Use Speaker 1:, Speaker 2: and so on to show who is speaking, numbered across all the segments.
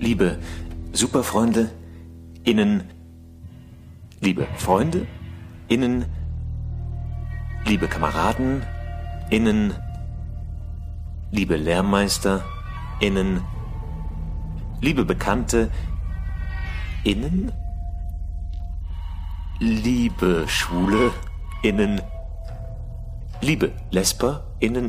Speaker 1: Liebe Superfreunde, liebe Freunde, liebe Kameraden, liebe Lehrmeister, liebe Bekannte, liebe Schwule, liebe Lesber,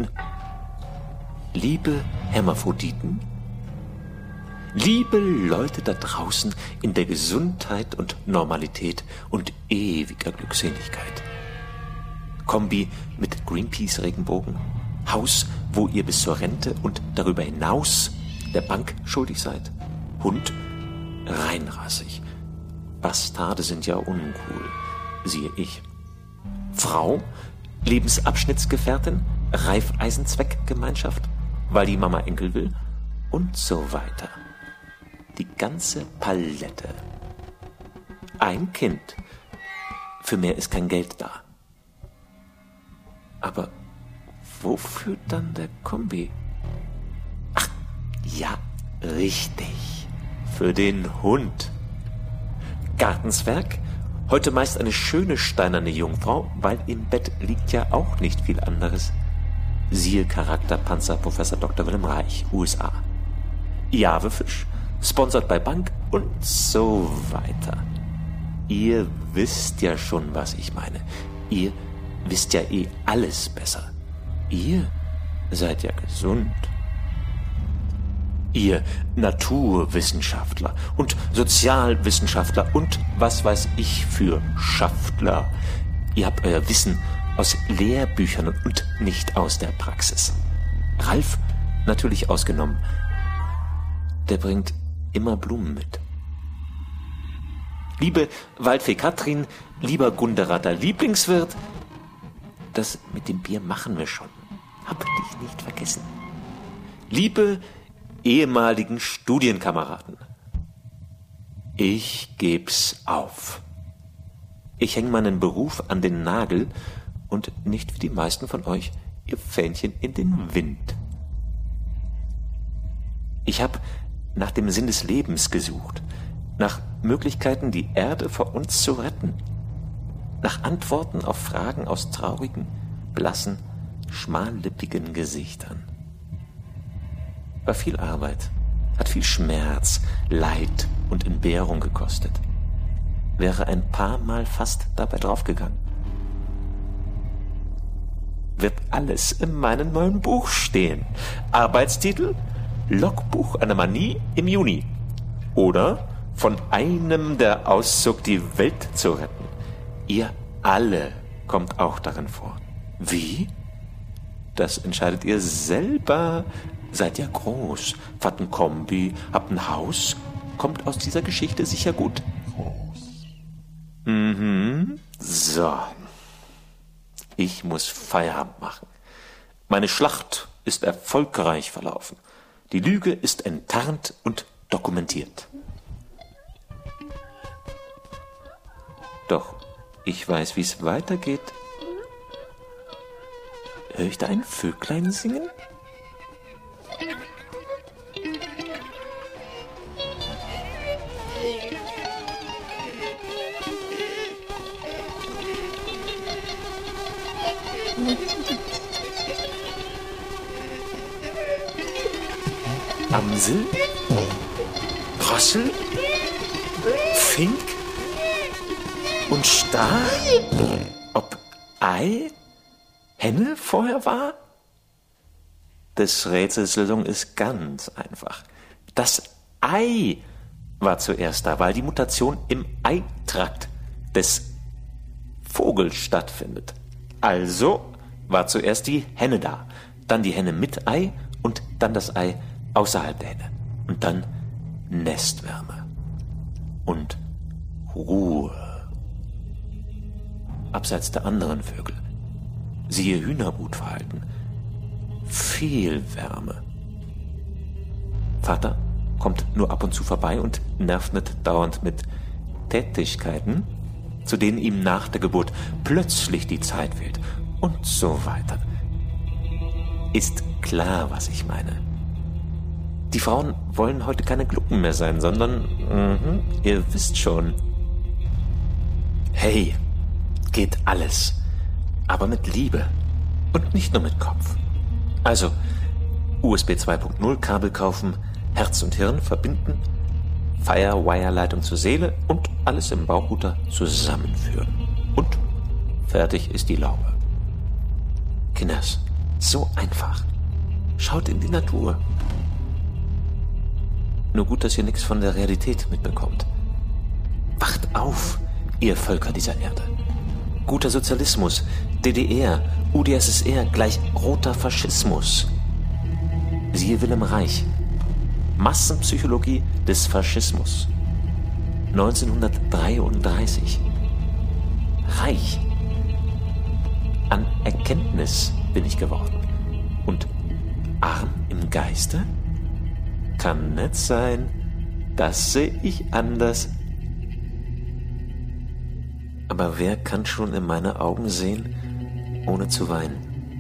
Speaker 1: liebe Hermaphroditen, liebe Leute da draußen in der Gesundheit und Normalität und ewiger Glückseligkeit. Kombi mit Greenpeace-Regenbogen, Haus, wo ihr bis zur Rente und darüber hinaus der Bank schuldig seid, Hund, reinrassig. Bastarde sind ja uncool, siehe ich. Frau, Lebensabschnittsgefährtin, Reifeisenzweckgemeinschaft, weil die Mama Enkel will und so weiter. Die ganze Palette. Ein Kind. Für mehr ist kein Geld da. Aber wofür dann der Kombi? Ach, ja, richtig. Für den Hund. Gartenzwerg, heute meist eine schöne steinerne Jungfrau, weil im Bett liegt ja auch nicht viel anderes. Siehe Charakterpanzer Professor Dr. Wilhelm Reich, USA. Javefisch, sponsert bei Bank und so weiter. Ihr wisst ja schon, was ich meine. Ihr wisst ja eh alles besser. Ihr seid ja gesund. Ihr Naturwissenschaftler und Sozialwissenschaftler und was weiß ich für Schaftler. Ihr habt euer Wissen aus Lehrbüchern und nicht aus der Praxis. Ralf natürlich ausgenommen. Der bringt immer Blumen mit. Liebe Waldfee Katrin, lieber Gunderater Lieblingswirt, das mit dem Bier machen wir schon. Hab dich nicht vergessen. Liebe ehemaligen Studienkameraden, ich geb's auf. Ich hänge meinen Beruf an den Nagel und nicht wie die meisten von euch ihr Fähnchen in den Wind. Ich habe nach dem Sinn des Lebens gesucht, nach Möglichkeiten, die Erde vor uns zu retten, nach Antworten auf Fragen aus traurigen, blassen, schmallippigen Gesichtern. War viel Arbeit, hat viel Schmerz, Leid und Entbehrung gekostet. Wäre ein paar Mal fast dabei draufgegangen. Wird alles in meinem neuen Buch stehen. Arbeitstitel: Logbuch einer Manie im Juni. Oder von einem, der auszog, die Welt zu retten. Ihr alle kommt auch darin vor. Wie? Das entscheidet ihr selber. Seid ja groß, fahrt ein Kombi, habt ein Haus, kommt aus dieser Geschichte sicher gut. So. Ich muss Feierabend machen. Meine Schlacht ist erfolgreich verlaufen. Die Lüge ist enttarnt und dokumentiert. Doch ich weiß, wie es weitergeht. Hör ich da ein Vöglein singen? Amsel, Rossel, Fink und Star? Ob Ei, Henne vorher war? Des Rätsels Lösung ist ganz einfach. Das Ei war zuerst da, weil die Mutation im Eitrakt des Vogels stattfindet. Also war zuerst die Henne da, dann die Henne mit Ei und dann das Ei außerhalb der Henne. Und dann Nestwärme und Ruhe. Abseits der anderen Vögel. Siehe Hühnerbrutverhalten. Viel Wärme. Vater kommt nur ab und zu vorbei und nervt nicht dauernd mit Tätigkeiten, zu denen ihm nach der Geburt plötzlich die Zeit fehlt und so weiter. Ist klar, was ich meine. Die Frauen wollen heute keine Glucken mehr sein, sondern, ihr wisst schon. Hey, geht alles, aber mit Liebe und nicht nur mit Kopf. Also, USB 2.0 Kabel kaufen, Herz und Hirn verbinden, Firewire-Leitung zur Seele und alles im Bauchrouter zusammenführen. Und fertig ist die Laube. Kinders, so einfach. Schaut in die Natur. Nur gut, dass ihr nichts von der Realität mitbekommt. Wacht auf, ihr Völker dieser Erde. Guter Sozialismus, DDR, UdSSR gleich roter Faschismus. Siehe Wilhelm Reich. Massenpsychologie des Faschismus. 1933. Reich. An Erkenntnis bin ich geworden. Und arm im Geiste? Kann nicht sein. Das sehe ich anders. Aber wer kann schon in meine Augen sehen, ohne zu weinen?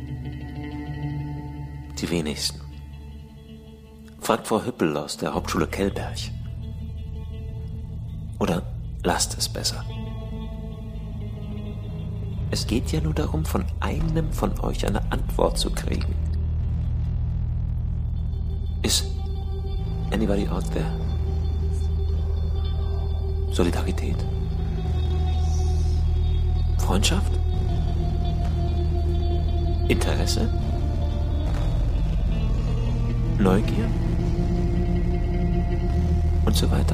Speaker 1: Die wenigsten. Fragt Frau Hüppel aus der Hauptschule Kellberg. Oder lasst es besser. Es geht ja nur darum, von einem von euch eine Antwort zu kriegen. Is anybody out there? Solidarität? Freundschaft? Interesse? Neugier? Und so weiter.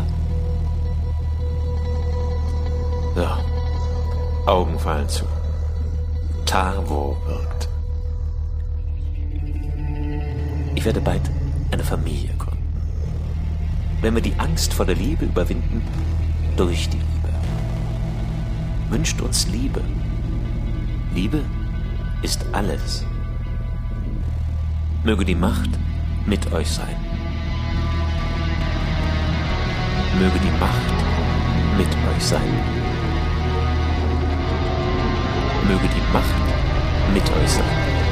Speaker 1: Ja, Augen fallen zu. Tarvo wirkt. Ich werde bald eine Familie gründen. Wenn wir die Angst vor der Liebe überwinden, durch die Liebe. Wünscht uns Liebe. Liebe ist alles. Möge die Macht mit euch sein. Möge die Macht mit euch sein. Möge die Macht mit euch sein.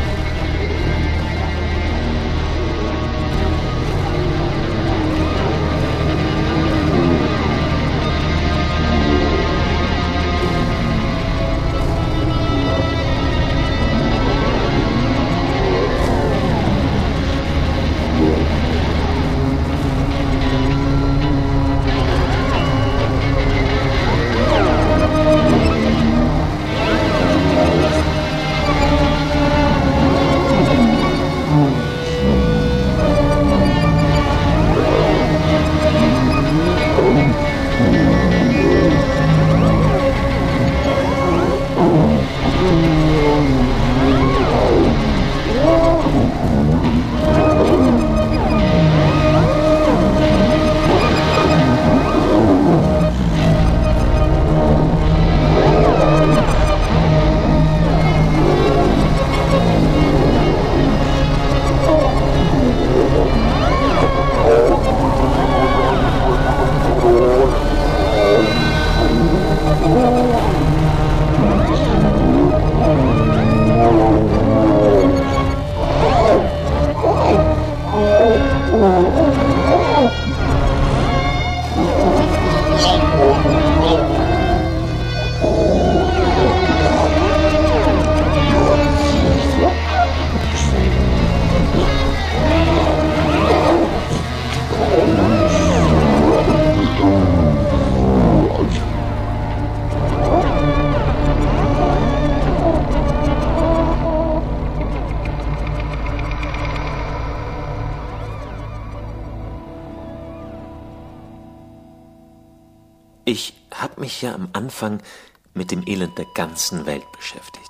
Speaker 1: Ich habe mich ja am Anfang mit dem Elend der ganzen Welt beschäftigt.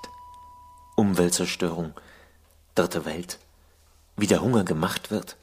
Speaker 1: Umweltzerstörung, Dritte Welt, wie der Hunger gemacht wird.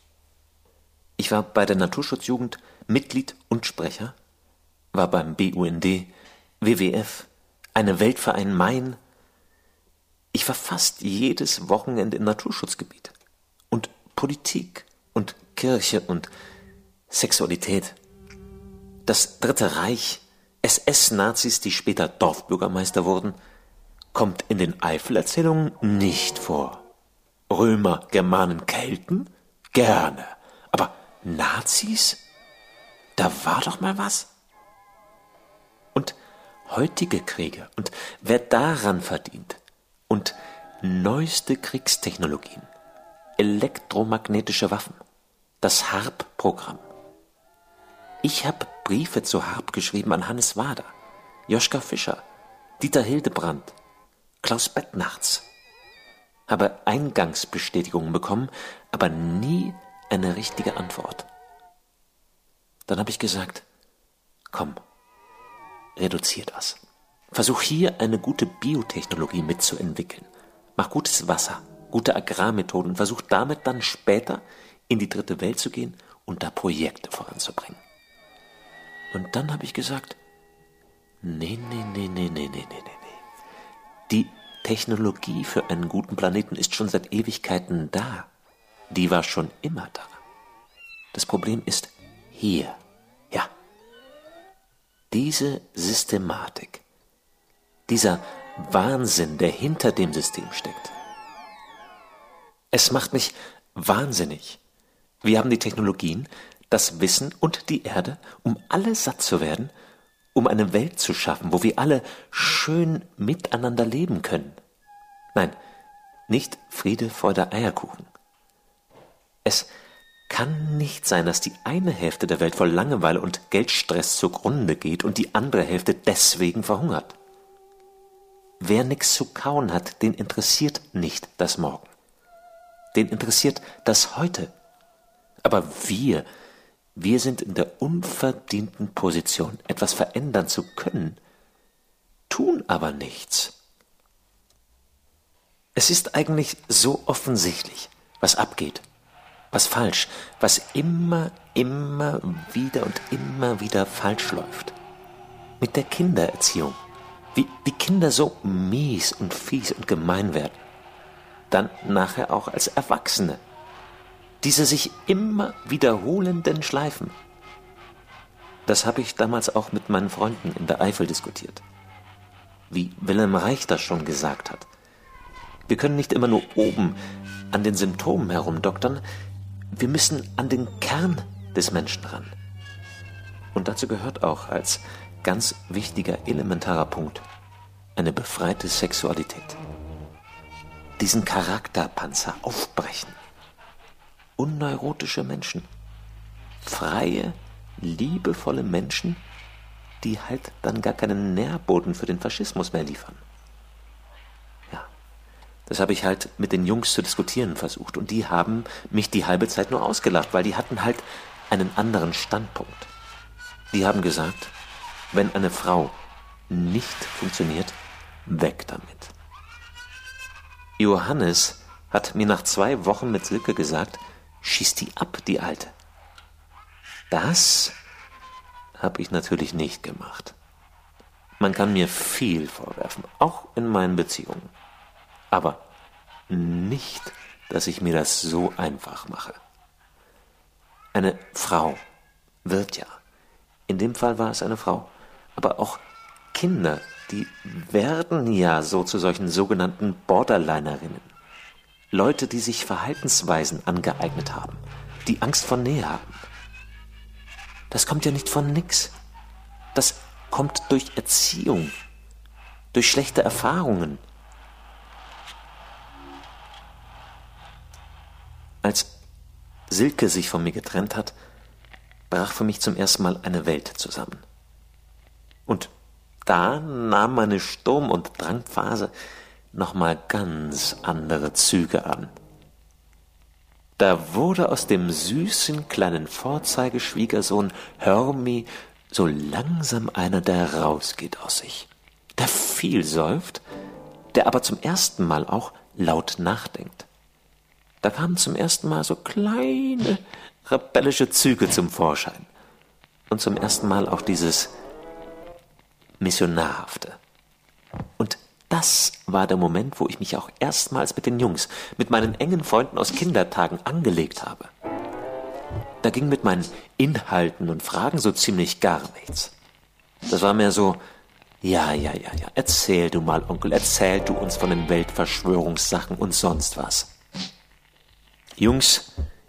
Speaker 1: Ich war bei der Naturschutzjugend Mitglied und Sprecher, war beim BUND, WWF, eine Weltverein Main. Ich war fast jedes Wochenende im Naturschutzgebiet. Und Politik und Kirche und Sexualität. Das Dritte Reich, SS-Nazis, die später Dorfbürgermeister wurden, kommt in den Eifel-Erzählungen nicht vor. Römer, Germanen, Kelten? Gerne. Aber Nazis? Da war doch mal was. Und heutige Kriege und wer daran verdient und neueste Kriegstechnologien, elektromagnetische Waffen, das HARP-Programm. Ich habe Briefe zu HARP geschrieben an Hannes Wader, Joschka Fischer, Dieter Hildebrand, Klaus Bettnarz. Habe Eingangsbestätigungen bekommen, aber nie eine richtige Antwort. Dann habe ich gesagt, komm, reduzier das. Versuch hier eine gute Biotechnologie mitzuentwickeln. Mach gutes Wasser, gute Agrarmethoden und versuch damit dann später in die dritte Welt zu gehen und da Projekte voranzubringen. Und dann habe ich gesagt, nee. Die Technologie für einen guten Planeten ist schon seit Ewigkeiten da. Die war schon immer da. Das Problem ist hier. Ja. Diese Systematik, dieser Wahnsinn, der hinter dem System steckt. Es macht mich wahnsinnig. Wir haben die Technologien, das Wissen und die Erde, um alle satt zu werden, um eine Welt zu schaffen, wo wir alle schön miteinander leben können. Nein, nicht Friede, Freude, Eierkuchen. Es kann nicht sein, dass die eine Hälfte der Welt vor Langeweile und Geldstress zugrunde geht und die andere Hälfte deswegen verhungert. Wer nichts zu kauen hat, den interessiert nicht das Morgen. Den interessiert das Heute. Aber wir sind in der unverdienten Position, etwas verändern zu können, tun aber nichts. Es ist eigentlich so offensichtlich, was abgeht, was falsch, was immer wieder falsch läuft. Mit der Kindererziehung, wie Kinder so mies und fies und gemein werden. Dann nachher auch als Erwachsene. Diese sich immer wiederholenden Schleifen. Das habe ich damals auch mit meinen Freunden in der Eifel diskutiert. Wie Wilhelm Reich das schon gesagt hat. Wir können nicht immer nur oben an den Symptomen herumdoktern, wir müssen an den Kern des Menschen ran. Und dazu gehört auch als ganz wichtiger, elementarer Punkt eine befreite Sexualität. Diesen Charakterpanzer aufbrechen. Unneurotische Menschen. Freie, liebevolle Menschen, die halt dann gar keinen Nährboden für den Faschismus mehr liefern. Ja, das habe ich halt mit den Jungs zu diskutieren versucht und die haben mich die halbe Zeit nur ausgelacht, weil die hatten halt einen anderen Standpunkt. Die haben gesagt, wenn eine Frau nicht funktioniert, weg damit. Johannes hat mir nach 2 Wochen mit Silke gesagt, schieß die ab, die Alte. Das habe ich natürlich nicht gemacht. Man kann mir viel vorwerfen, auch in meinen Beziehungen. Aber nicht, dass ich mir das so einfach mache. Eine Frau wird ja, in dem Fall war es eine Frau, aber auch Kinder, die werden ja so zu solchen sogenannten Borderlinerinnen. Leute, die sich Verhaltensweisen angeeignet haben, die Angst vor Nähe haben. Das kommt ja nicht von nix. Das kommt durch Erziehung, durch schlechte Erfahrungen. Als Silke sich von mir getrennt hat, brach für mich zum ersten Mal eine Welt zusammen. Und da nahm meine Sturm- und Drangphase nochmal ganz andere Züge an. Da wurde aus dem süßen kleinen Vorzeigeschwiegersohn Hörmi so langsam einer, der rausgeht aus sich, der viel säuft, der aber zum ersten Mal auch laut nachdenkt. Da kamen zum ersten Mal so kleine rebellische Züge zum Vorschein und zum ersten Mal auch dieses Missionarhafte. Und das war der Moment, wo ich mich auch erstmals mit den Jungs, mit meinen engen Freunden aus Kindertagen angelegt habe. Da ging mit meinen Inhalten und Fragen so ziemlich gar nichts. Das war mehr so, ja, erzähl du mal, Onkel, erzähl du uns von den Weltverschwörungssachen und sonst was. Jungs,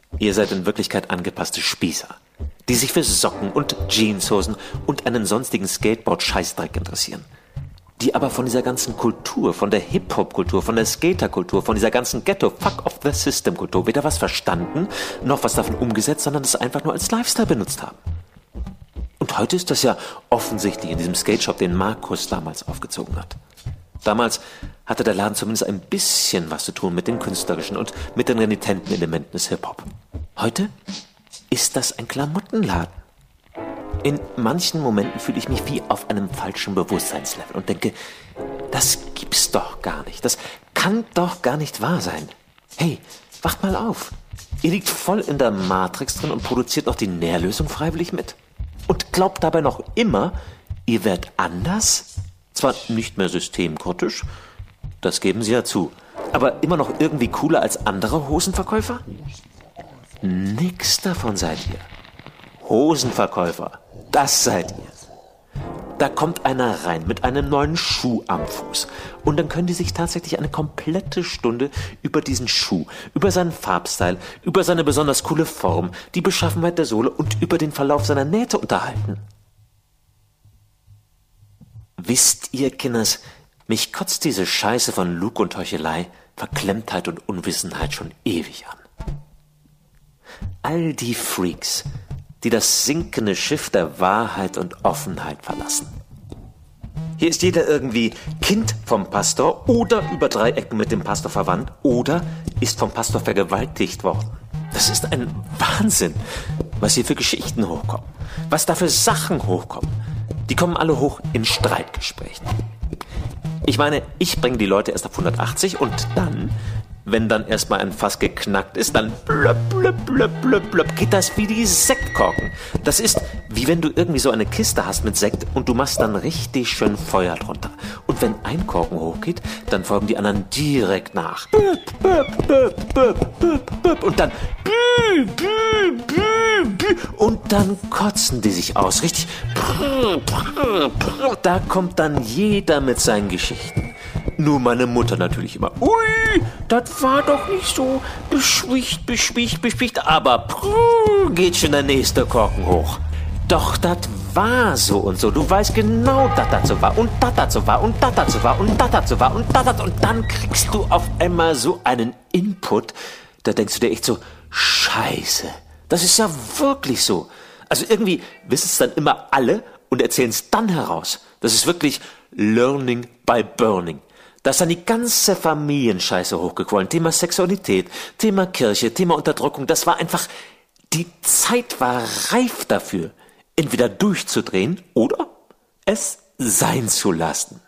Speaker 1: Ihr seid in Wirklichkeit angepasste Spießer, die sich für Socken und Jeanshosen und einen sonstigen Skateboard-Scheißdreck interessieren. Die aber von dieser ganzen Kultur, von der Hip-Hop-Kultur, von der Skater-Kultur, von dieser ganzen Ghetto-Fuck-off-the-System-Kultur weder was verstanden, noch was davon umgesetzt, sondern das einfach nur als Lifestyle benutzt haben. Und heute ist das ja offensichtlich in diesem Skate-Shop, den Markus damals aufgezogen hat. Damals hatte der Laden zumindest ein bisschen was zu tun mit den künstlerischen und mit den renitenten Elementen des Hip-Hop. Heute ist das ein Klamottenladen. In manchen Momenten fühle ich mich wie auf einem falschen Bewusstseinslevel und denke, das gibt's doch gar nicht. Das kann doch gar nicht wahr sein. Hey, wacht mal auf. Ihr liegt voll in der Matrix drin und produziert noch die Nährlösung freiwillig mit. Und glaubt dabei noch immer, ihr werdet anders? Zwar nicht mehr systemkritisch, das geben sie ja zu, aber immer noch irgendwie cooler als andere Hosenverkäufer? Nix davon seid ihr. Hosenverkäufer, das seid ihr. Da kommt einer rein mit einem neuen Schuh am Fuß und dann können die sich tatsächlich eine komplette Stunde über diesen Schuh, über seinen Farbstyle, über seine besonders coole Form, die Beschaffenheit der Sohle und über den Verlauf seiner Nähte unterhalten. Wisst ihr, Kinders, mich kotzt diese Scheiße von Lug und Heuchelei, Verklemmtheit und Unwissenheit schon ewig an. All die Freaks, die das sinkende Schiff der Wahrheit und Offenheit verlassen. Hier ist jeder irgendwie Kind vom Pastor oder über 3 Ecken mit dem Pastor verwandt oder ist vom Pastor vergewaltigt worden. Das ist ein Wahnsinn, was hier für Geschichten hochkommen, was da für Sachen hochkommen. Die kommen alle hoch in Streitgesprächen. Ich meine, ich bringe die Leute erst auf 180 und dann, wenn dann erstmal ein Fass geknackt ist, dann blöpp, blöpp, blöpp, blöpp, blöpp, geht das wie die Sektkorken. Das ist, wie wenn du irgendwie so eine Kiste hast mit Sekt und du machst dann richtig schön Feuer drunter. Und wenn ein Korken hochgeht, dann folgen die anderen direkt nach. Böp, böp, böp, böp, böp, böp. Und dann bü, bü, bü, bü. Und dann kotzen die sich aus. Richtig. Da kommt dann jeder mit seinen Geschichten. Nur meine Mutter natürlich immer. Ui, das war doch nicht so beschwicht, aber geht schon der nächste Korken hoch. Doch, das war so und so. Du weißt genau, dass das so war und dass das so war und dass das so war und dass das so war und dass das. Und dann kriegst du auf einmal so einen Input, da denkst du dir echt so, Scheiße, das ist ja wirklich so. Also irgendwie wissen es dann immer alle und erzählen es dann heraus. Das ist wirklich Learning by Burning. Da ist dann die ganze Familienscheiße hochgequollen. Thema Sexualität, Thema Kirche, Thema Unterdrückung. Das war einfach, die Zeit war reif dafür, entweder durchzudrehen oder es sein zu lassen.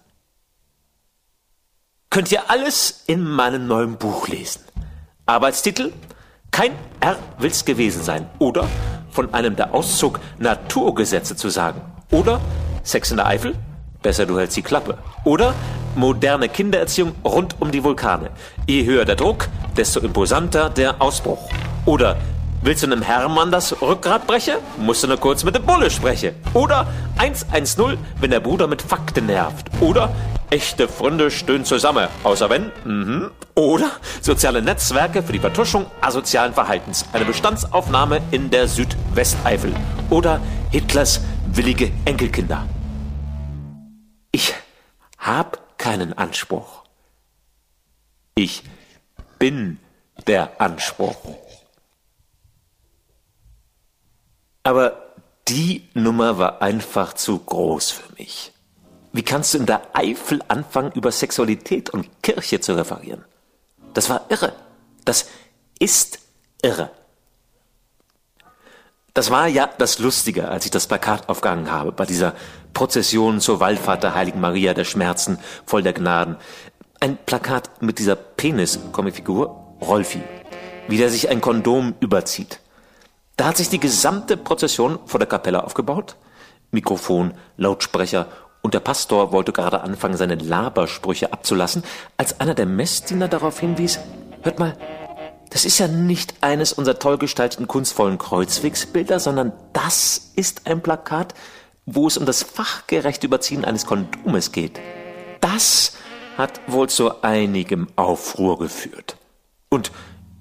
Speaker 1: Könnt ihr alles in meinem neuen Buch lesen. Arbeitstitel: Kein R will's gewesen sein. Oder von einem der Auszug Naturgesetze zu sagen. Oder Sex in der Eifel? Besser du hältst die Klappe. Oder moderne Kindererziehung rund um die Vulkane. Je höher der Druck, desto imposanter der Ausbruch. Oder willst du einem Hermann das Rückgrat brechen? Musst du nur kurz mit dem Bulle sprechen. Oder 110, wenn der Bruder mit Fakten nervt. Oder echte Freunde stöhnen zusammen, außer wenn. Oder soziale Netzwerke für die Vertuschung asozialen Verhaltens. Eine Bestandsaufnahme in der Südwesteifel. Oder Hitlers willige Enkelkinder. Ich hab keinen Anspruch. Ich bin der Anspruch. Aber die Nummer war einfach zu groß für mich. Wie kannst du in der Eifel anfangen, über Sexualität und Kirche zu referieren? Das war irre. Das ist irre. Das war ja das Lustige, als ich das Plakat aufgehangen habe, bei dieser Prozession zur Wallfahrt der Heiligen Maria der Schmerzen, voll der Gnaden. Ein Plakat mit dieser Penis-Comicfigur, Rolfi, wie der sich ein Kondom überzieht. Da hat sich die gesamte Prozession vor der Kapelle aufgebaut. Mikrofon, Lautsprecher und der Pastor wollte gerade anfangen, seine Labersprüche abzulassen, als einer der Messdiener darauf hinwies: Hört mal, das ist ja nicht eines unserer toll gestalteten, kunstvollen Kreuzwegsbilder, sondern das ist ein Plakat, wo es um das fachgerechte Überziehen eines Kondomes geht. Das hat wohl zu einigem Aufruhr geführt. Und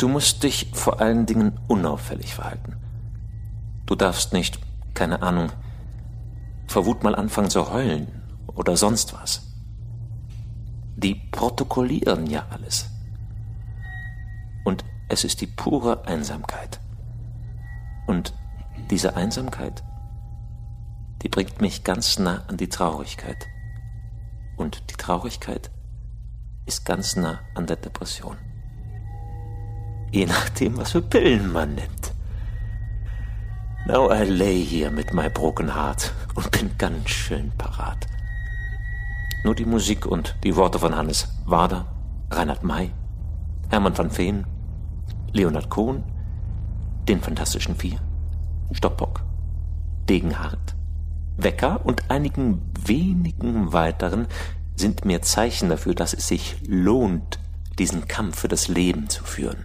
Speaker 1: Du musst dich vor allen Dingen unauffällig verhalten. Du darfst nicht, keine Ahnung, vor Wut mal anfangen zu heulen oder sonst was. Die protokollieren ja alles. Und es ist die pure Einsamkeit. Und diese Einsamkeit, die bringt mich ganz nah an die Traurigkeit. Und die Traurigkeit ist ganz nah an der Depression. Je nachdem, was für Pillen man nimmt. Now I lay here mit my broken heart und bin ganz schön parat. Nur die Musik und die Worte von Hannes Wader, Reinhard May, Hermann van Veen, Leonhard Cohen, den Fantastischen Vier, Stoppock, Degenhardt, Wecker und einigen wenigen weiteren sind mir Zeichen dafür, dass es sich lohnt, diesen Kampf für das Leben zu führen.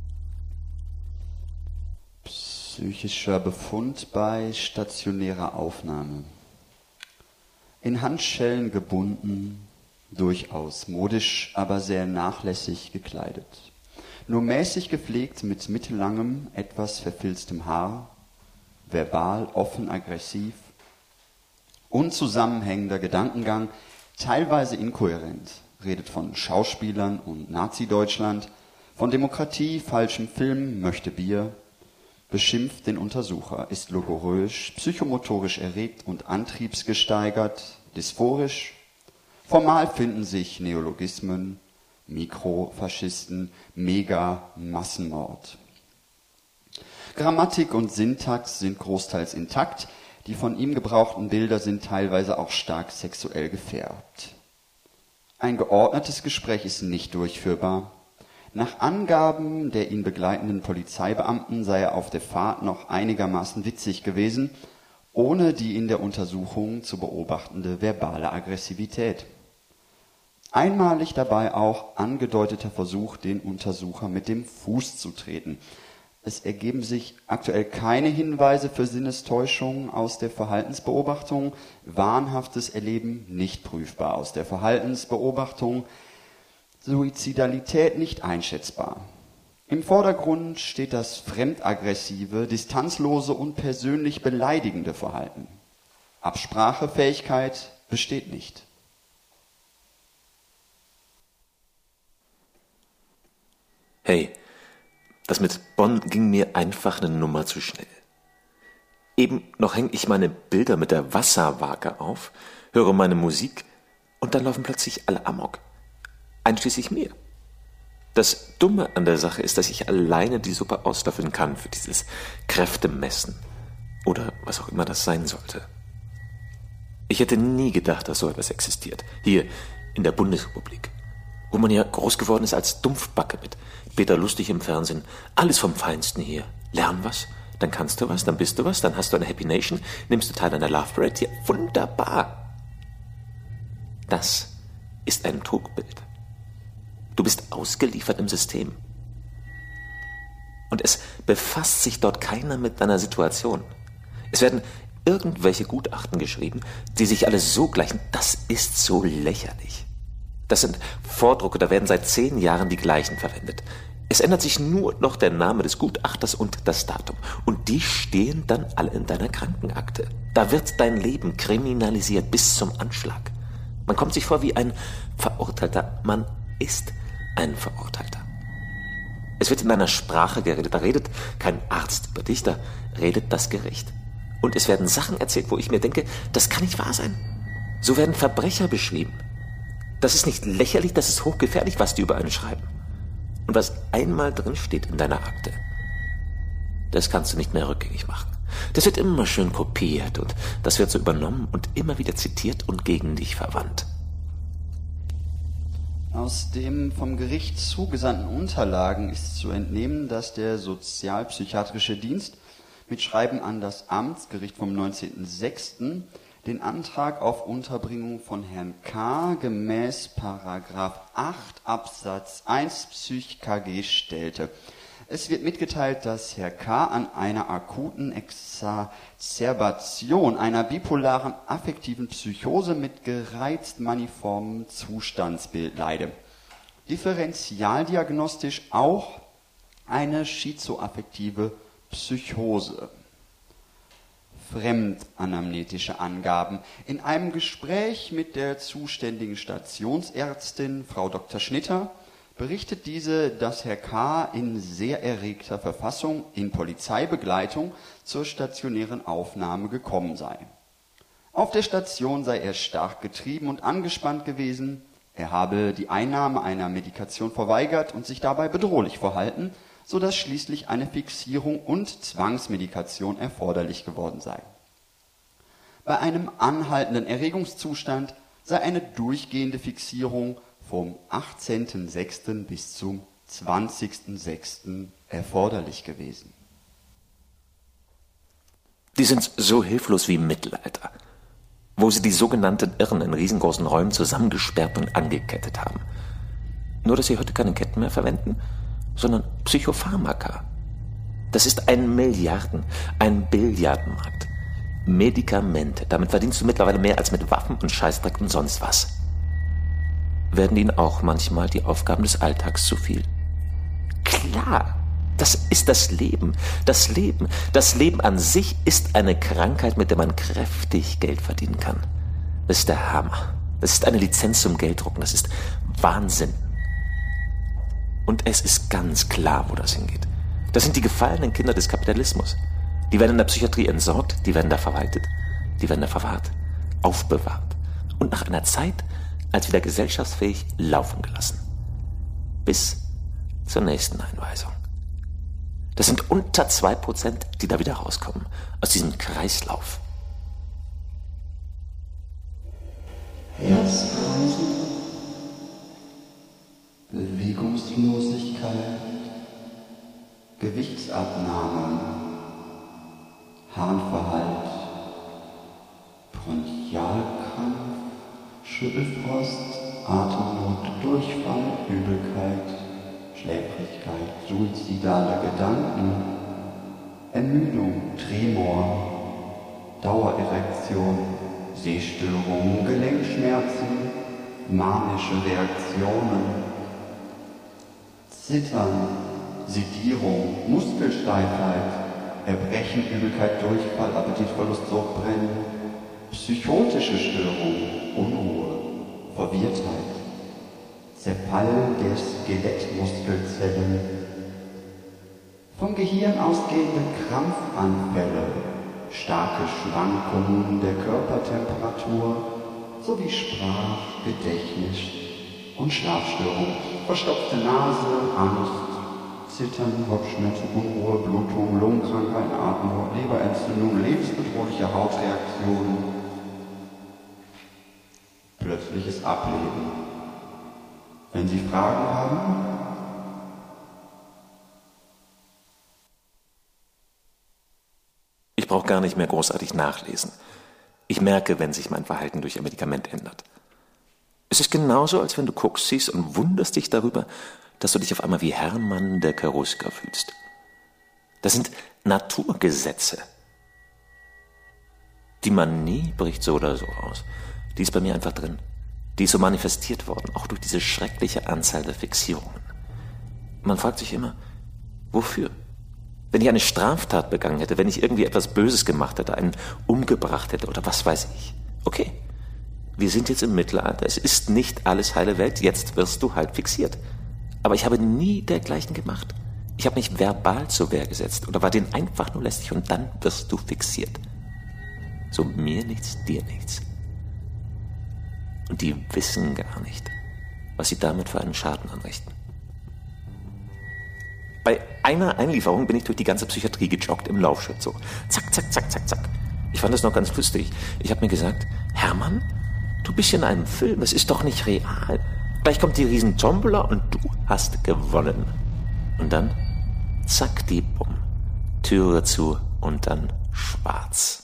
Speaker 2: Psychischer Befund bei stationärer Aufnahme. In Handschellen gebunden, durchaus modisch, aber sehr nachlässig gekleidet. Nur mäßig gepflegt mit mittellangem, etwas verfilztem Haar, verbal offen aggressiv, unzusammenhängender Gedankengang, teilweise inkohärent, redet von Schauspielern und Nazi-Deutschland, von Demokratie, falschem Film, möchte Bier, beschimpft den Untersucher, ist logoröisch, psychomotorisch erregt und antriebsgesteigert, dysphorisch. Formal finden sich Neologismen, Mikrofaschisten, Mega-Massenmord. Grammatik und Syntax sind großteils intakt, die von ihm gebrauchten Bilder sind teilweise auch stark sexuell gefärbt. Ein geordnetes Gespräch ist nicht durchführbar. Nach Angaben der ihn begleitenden Polizeibeamten sei er auf der Fahrt noch einigermaßen witzig gewesen, ohne die in der Untersuchung zu beobachtende verbale Aggressivität. Einmalig dabei auch angedeuteter Versuch, den Untersucher mit dem Fuß zu treten. Es ergeben sich aktuell keine Hinweise für Sinnestäuschungen aus der Verhaltensbeobachtung, wahnhaftes Erleben nicht prüfbar aus der Verhaltensbeobachtung, Suizidalität nicht einschätzbar. Im Vordergrund steht das fremdaggressive, distanzlose und persönlich beleidigende Verhalten. Absprachefähigkeit besteht nicht.
Speaker 1: Hey, das mit Bonn ging mir einfach eine Nummer zu schnell. Eben noch hänge ich meine Bilder mit der Wasserwaage auf, höre meine Musik und dann laufen plötzlich alle amok. Einschließlich mir. Das Dumme an der Sache ist, dass ich alleine die Suppe auslöffeln kann für dieses Kräftemessen oder was auch immer das sein sollte. Ich hätte nie gedacht, dass so etwas existiert. Hier in der Bundesrepublik, wo man ja groß geworden ist als Dumpfbacke mit Peter Lustig im Fernsehen. Alles vom Feinsten hier. Lern was, dann kannst du was, dann bist du was, dann hast du eine Happy Nation, nimmst du teil an der Love Parade. Hier, wunderbar. Das ist ein Trugbild. Du bist ausgeliefert im System. Und es befasst sich dort keiner mit deiner Situation. Es werden irgendwelche Gutachten geschrieben, die sich alle so gleichen. Das ist so lächerlich. Das sind Vordrucke, da werden seit 10 Jahren die gleichen verwendet. Es ändert sich nur noch der Name des Gutachters und das Datum. Und die stehen dann alle in deiner Krankenakte. Da wird dein Leben kriminalisiert bis zum Anschlag. Man kommt sich vor wie ein Verurteilter. Man ist ein Verurteilter. Es wird in einer Sprache geredet. Da redet kein Arzt über dich, da redet das Gericht. Und es werden Sachen erzählt, wo ich mir denke, das kann nicht wahr sein. So werden Verbrecher beschrieben. Das ist nicht lächerlich, das ist hochgefährlich, was die über einen schreiben. Und was einmal drin steht in deiner Akte, das kannst du nicht mehr rückgängig machen. Das wird immer schön kopiert und das wird so übernommen und immer wieder zitiert und gegen dich verwandt.
Speaker 2: Aus dem vom Gericht zugesandten Unterlagen ist zu entnehmen, dass der Sozialpsychiatrische Dienst mit Schreiben an das Amtsgericht vom 19.06. den Antrag auf Unterbringung von Herrn K. gemäß Paragraph 8 Absatz 1 PsychKG stellte. Es wird mitgeteilt, dass Herr K. an einer akuten Exacerbation einer bipolaren affektiven Psychose mit gereizt maniformem Zustandsbild leide. Differentialdiagnostisch auch eine schizoaffektive Psychose. Fremdanamnetische Angaben. In einem Gespräch mit der zuständigen Stationsärztin, Frau Dr. Schnitter, berichtet diese, dass Herr K. in sehr erregter Verfassung in Polizeibegleitung zur stationären Aufnahme gekommen sei. Auf der Station sei er stark getrieben und angespannt gewesen, er habe die Einnahme einer Medikation verweigert und sich dabei bedrohlich verhalten, so dass schließlich eine Fixierung und Zwangsmedikation erforderlich geworden sei. Bei einem anhaltenden Erregungszustand sei eine durchgehende Fixierung vom 18.06. bis zum 20.06. erforderlich gewesen.
Speaker 1: Die sind so hilflos wie im Mittelalter, wo sie die sogenannten Irren in riesengroßen Räumen zusammengesperrt und angekettet haben. Nur, dass sie heute keine Ketten mehr verwenden, sondern Psychopharmaka. Das ist ein Billiardenmarkt. Medikamente, damit verdienst du mittlerweile mehr als mit Waffen und Scheißdreck und sonst was. Werden ihnen auch manchmal die Aufgaben des Alltags zu viel? Klar, das ist das Leben. Das Leben an sich ist eine Krankheit, mit der man kräftig Geld verdienen kann. Das ist der Hammer. Das ist eine Lizenz zum Gelddrucken. Das ist Wahnsinn. Und es ist ganz klar, wo das hingeht. Das sind die gefallenen Kinder des Kapitalismus. Die werden in der Psychiatrie entsorgt, die werden da verwaltet, die werden da verwahrt, aufbewahrt und nach einer Zeit als wieder gesellschaftsfähig laufen gelassen. Bis zur nächsten Einweisung. Das sind unter 2%, die da wieder rauskommen, aus diesem Kreislauf.
Speaker 2: Herzrasen, Bewegungslosigkeit, Gewichtsabnahme, Harnverhalt, Bronchialkrampf, Schüttelfrost, Atemnot, Durchfall, Übelkeit, Schläfrigkeit, suizidale Gedanken, Ermüdung, Tremor, Dauererektion, Sehstörungen, Gelenkschmerzen, manische Reaktionen, Zittern, Sedierung, Muskelsteifheit, Erbrechen, Übelkeit, Durchfall, Appetitverlust, Sodbrennen, psychotische Störungen, Unruhe, Verwirrtheit, Zerfall der Skelettmuskelzellen, vom Gehirn ausgehende Krampfanfälle, starke Schwankungen der Körpertemperatur sowie Sprach-, Gedächtnis- und Schlafstörungen, verstopfte Nase, Angst, Zittern, Kopfschmerzen, Unruhe, Blutung, Lungenkrankheit, Atemnot, Leberentzündung, lebensbedrohliche Hautreaktionen, plötzliches Ableben. Wenn Sie Fragen haben,
Speaker 1: ich brauche gar nicht mehr großartig nachlesen. Ich merke, wenn sich mein Verhalten durch ein Medikament ändert. Es ist genauso, als wenn du guckst, siehst und wunderst dich darüber, dass du dich auf einmal wie Hermann der Cherusker fühlst. Das sind Naturgesetze. Die Manie bricht so oder so aus. Die ist bei mir einfach drin. Die ist so manifestiert worden, auch durch diese schreckliche Anzahl der Fixierungen. Man fragt sich immer, wofür? Wenn ich eine Straftat begangen hätte, wenn ich irgendwie etwas Böses gemacht hätte, einen umgebracht hätte oder was weiß ich. Okay, wir sind jetzt im Mittelalter, es ist nicht alles heile Welt, jetzt wirst du halt fixiert. Aber ich habe nie dergleichen gemacht. Ich habe mich verbal zur Wehr gesetzt oder war denen einfach nur lästig und dann wirst du fixiert. So mir nichts, dir nichts. Und die wissen gar nicht, was sie damit für einen Schaden anrichten. Bei einer Einlieferung bin ich durch die ganze Psychiatrie gejoggt im Laufschritt so. Zack, zack, zack, zack, zack. Ich fand das noch ganz lustig. Ich habe mir gesagt, Hermann, du bist in einem Film, es ist doch nicht real. Gleich kommt die Riesentombola und du hast gewonnen. Und dann, zack, die Bumm. Türe zu und dann schwarz.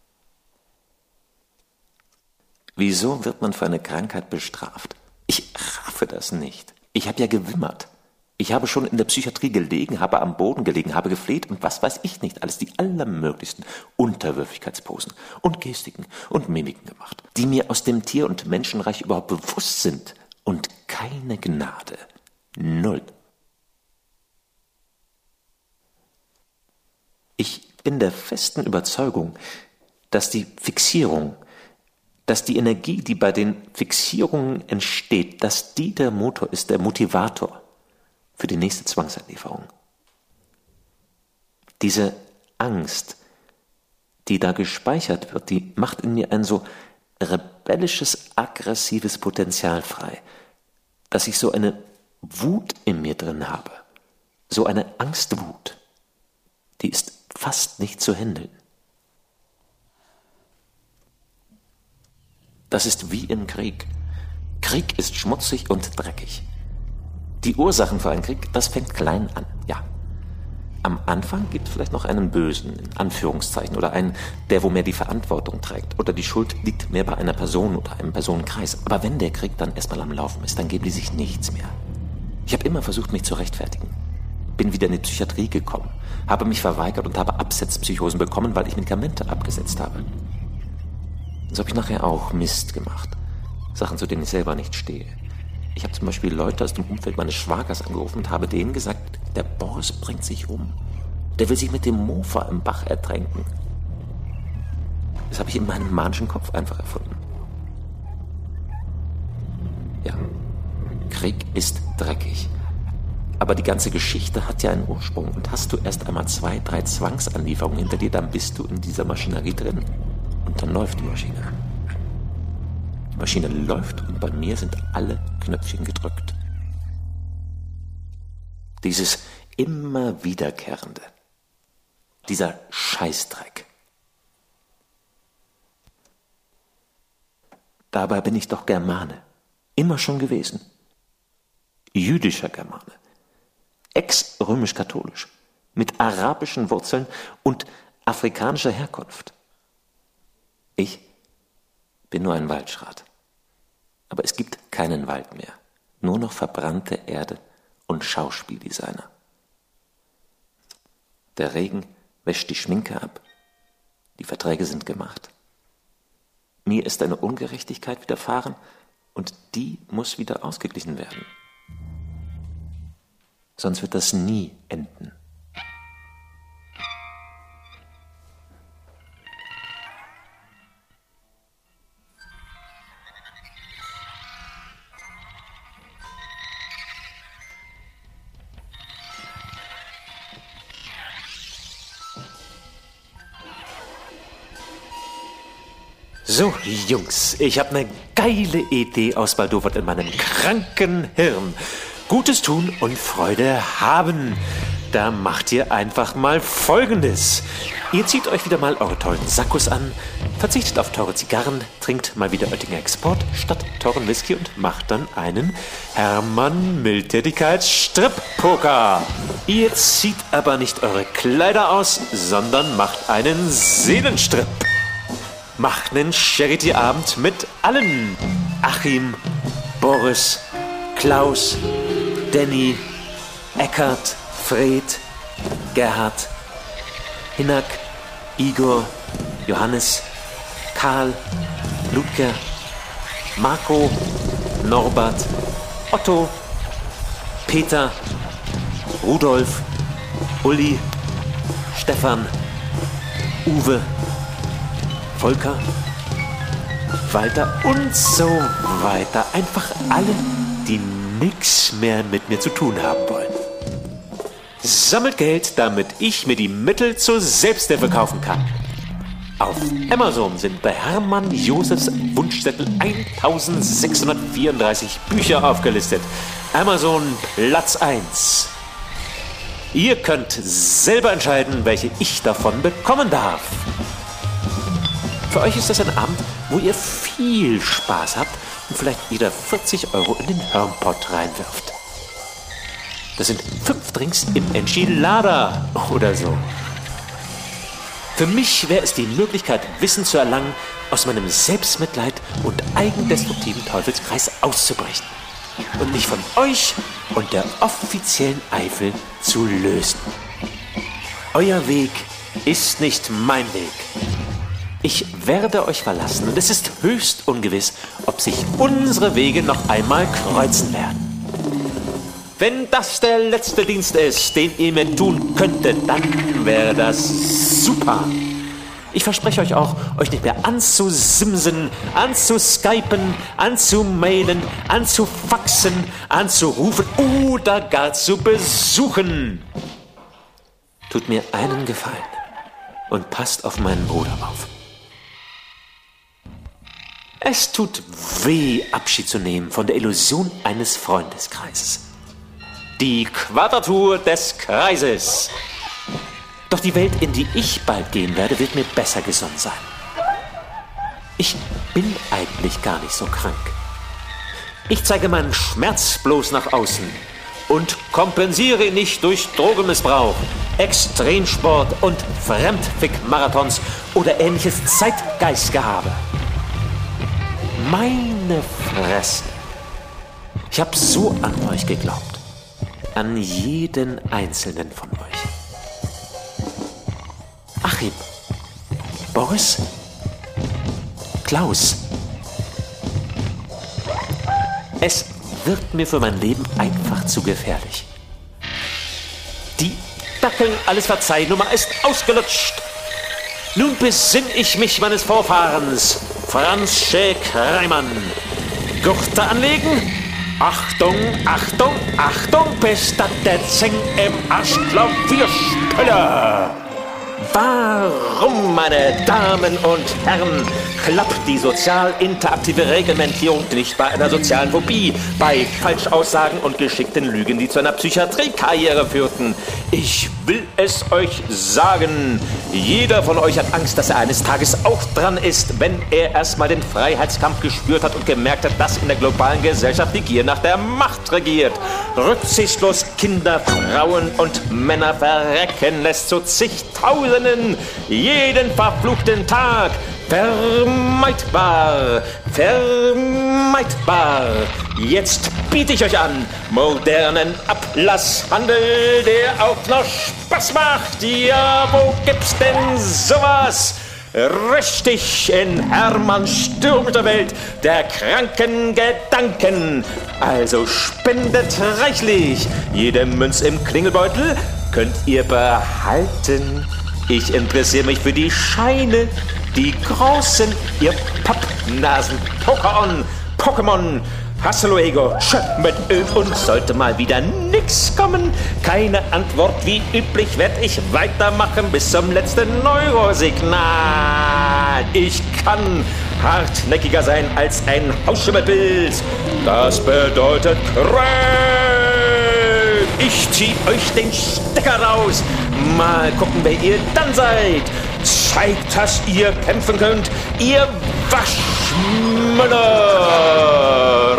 Speaker 1: Wieso wird man für eine Krankheit bestraft? Ich raffe das nicht. Ich habe ja gewimmert. Ich habe schon in der Psychiatrie gelegen, habe am Boden gelegen, habe gefleht und was weiß ich nicht alles, die allermöglichsten Unterwürfigkeitsposen und Gestiken und Mimiken gemacht, die mir aus dem Tier- und Menschenreich überhaupt bewusst sind und keine Gnade. Null. Ich bin der festen Überzeugung, dass die Fixierung, dass die Energie, die bei den Fixierungen entsteht, dass die der Motor ist, der Motivator für die nächste Zwangseinlieferung. Diese Angst, die da gespeichert wird, die macht in mir ein so rebellisches, aggressives Potenzial frei, dass ich so eine Wut in mir drin habe, so eine Angstwut, die ist fast nicht zu handeln. Das ist wie im Krieg. Krieg ist schmutzig und dreckig. Die Ursachen für einen Krieg, das fängt klein an, ja. Am Anfang gibt es vielleicht noch einen Bösen, in Anführungszeichen, oder einen, der wo mehr die Verantwortung trägt. Oder die Schuld liegt mehr bei einer Person oder einem Personenkreis. Aber wenn der Krieg dann erstmal am Laufen ist, dann geben die sich nichts mehr. Ich habe immer versucht, mich zu rechtfertigen. Bin wieder in die Psychiatrie gekommen, habe mich verweigert und habe Absetzpsychosen bekommen, weil ich Medikamente abgesetzt habe. So habe ich nachher auch Mist gemacht. Sachen, zu denen ich selber nicht stehe. Ich habe zum Beispiel Leute aus dem Umfeld meines Schwagers angerufen und habe denen gesagt, der Boris bringt sich um. Der will sich mit dem Mofa im Bach ertränken. Das habe ich in meinem manischen Kopf einfach erfunden. Ja, Krieg ist dreckig. Aber die ganze Geschichte hat ja einen Ursprung. Und hast du erst einmal 2, 3 Zwangsanlieferungen hinter dir, dann bist du in dieser Maschinerie drin. Und dann läuft die Maschine. Die Maschine läuft und bei mir sind alle Knöpfchen gedrückt. Dieses immer wiederkehrende, dieser Scheißdreck. Dabei bin ich doch Germane, immer schon gewesen. Jüdischer Germane, ex-römisch-katholisch, mit arabischen Wurzeln und afrikanischer Herkunft. Ich bin nur ein Waldschrat. Aber es gibt keinen Wald mehr. Nur noch verbrannte Erde und Schauspieldesigner. Der Regen wäscht die Schminke ab. Die Verträge sind gemacht. Mir ist eine Ungerechtigkeit widerfahren und die muss wieder ausgeglichen werden. Sonst wird das nie enden. So, Jungs, ich habe eine geile Idee ausbaldowert in meinem kranken Hirn. Gutes tun und Freude haben. Da macht ihr einfach mal Folgendes. Ihr zieht euch wieder mal eure tollen Sakkos an, verzichtet auf teure Zigarren, trinkt mal wieder Oettinger Export statt teuren Whisky und macht dann einen Hermann Mildtätigkeits-Strip-Poker. Ihr zieht aber nicht eure Kleider aus, sondern macht einen Seelenstrip. Macht einen Charity-Abend mit allen. Achim, Boris, Klaus, Danny, Eckart, Fred, Gerhard, Hinak, Igor, Johannes, Karl, Ludger, Marco, Norbert, Otto, Peter, Rudolf, Uli, Stefan, Uwe, Volker, Walter und so weiter. Einfach alle, die nichts mehr mit mir zu tun haben wollen. Sammelt Geld, damit ich mir die Mittel zur Selbsthilfe kaufen kann. Auf Amazon sind bei Hermann Josefs Wunschzettel 1634 Bücher aufgelistet. Amazon Platz 1. Ihr könnt selber entscheiden, welche ich davon bekommen darf. Für euch ist das ein Abend, wo ihr viel Spaß habt und vielleicht jeder 40 € in den Hirnpott reinwirft. Das sind 5 Drinks im Enchilada oder so. Für mich wäre es die Möglichkeit, Wissen zu erlangen, aus meinem Selbstmitleid und eigendestruktiven Teufelskreis auszubrechen und mich von euch und der offiziellen Eifel zu lösen. Euer Weg ist nicht mein Weg. Ich werde euch verlassen und es ist höchst ungewiss, ob sich unsere Wege noch einmal kreuzen werden. Wenn das der letzte Dienst ist, den ihr mir tun könntet, dann wäre das super. Ich verspreche euch auch, euch nicht mehr anzusimsen, anzuskypen, anzumailen, anzufaxen, anzurufen oder gar zu besuchen. Tut mir einen Gefallen und passt auf meinen Bruder auf. Es tut weh, Abschied zu nehmen von der Illusion eines Freundeskreises. Die Quadratur des Kreises. Doch die Welt, in die ich bald gehen werde, wird mir besser gesonnen sein. Ich bin eigentlich gar nicht so krank. Ich zeige meinen Schmerz bloß nach außen und kompensiere ihn nicht durch Drogenmissbrauch, Extremsport und Fremdfick-Marathons oder ähnliches Zeitgeistgehabe. Meine Fresse. Ich habe so an euch geglaubt. An jeden einzelnen von euch. Achim, Boris, Klaus. Es wird mir für mein Leben einfach zu gefährlich. Die Dackel-Alles-Verzeih-Nummer ist ausgelutscht. Nun besinn ich mich meines Vorfahrens, Franz Schäck Reimann. Gurte anlegen? Achtung, Achtung, Achtung, bis dat der Zeng im Arschklavierspüller. Warum, meine Damen und Herren, klappt die sozial-interaktive Reglementierung nicht bei einer sozialen Phobie, bei Falschaussagen und geschickten Lügen, die zu einer Psychiatriekarriere führten? Ich will es euch sagen. Jeder von euch hat Angst, dass er eines Tages auch dran ist, wenn er erstmal den Freiheitskampf gespürt hat und gemerkt hat, dass in der globalen Gesellschaft die Gier nach der Macht regiert. Rücksichtslos Kinder, Frauen und Männer verrecken lässt zu zigtausenden jeden verfluchten Tag. Vermeidbar, vermeidbar. Jetzt biete ich euch an, modernen Ablasshandel, der auch noch Spaß macht. Ja, wo gibt's denn sowas? Richtig, in Hermann stürmischer Welt der kranken Gedanken. Also spendet reichlich. Jede Münze im Klingelbeutel könnt ihr behalten. Ich interessiere mich für die Scheine, die großen, ihr Pappnasen, Pokémon, Hasseloego, Schöpf mit Ö und sollte mal wieder nix kommen. Keine Antwort, wie üblich, werd ich weitermachen bis zum letzten Neurosignal. Ich kann hartnäckiger sein als ein Hausschimmelbild. Das bedeutet Krieg. Ich zieh euch den Stecker raus. Mal gucken, wer ihr dann seid. Zeigt, dass ihr kämpfen könnt, ihr Waschmänner.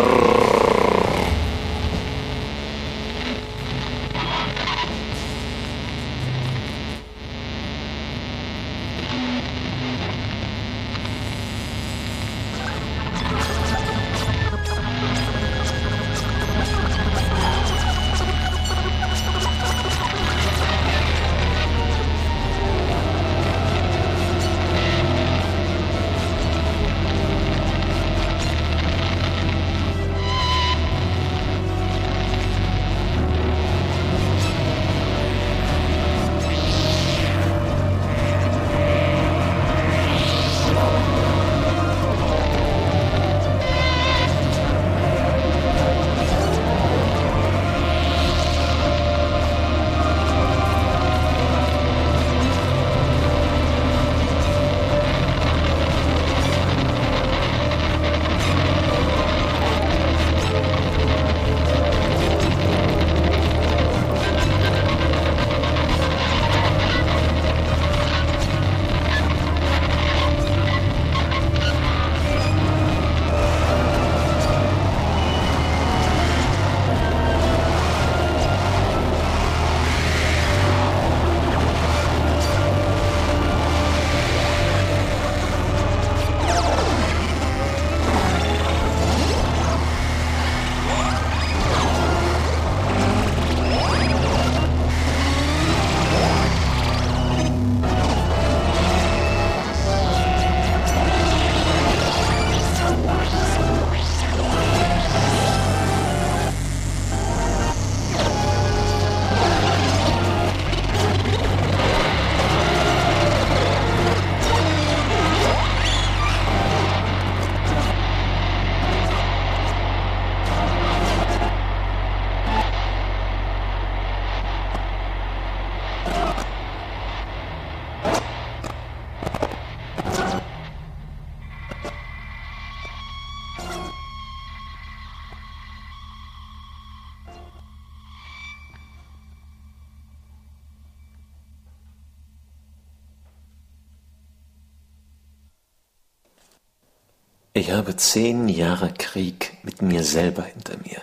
Speaker 1: Ich habe 10 Jahre Krieg mit mir selber hinter mir.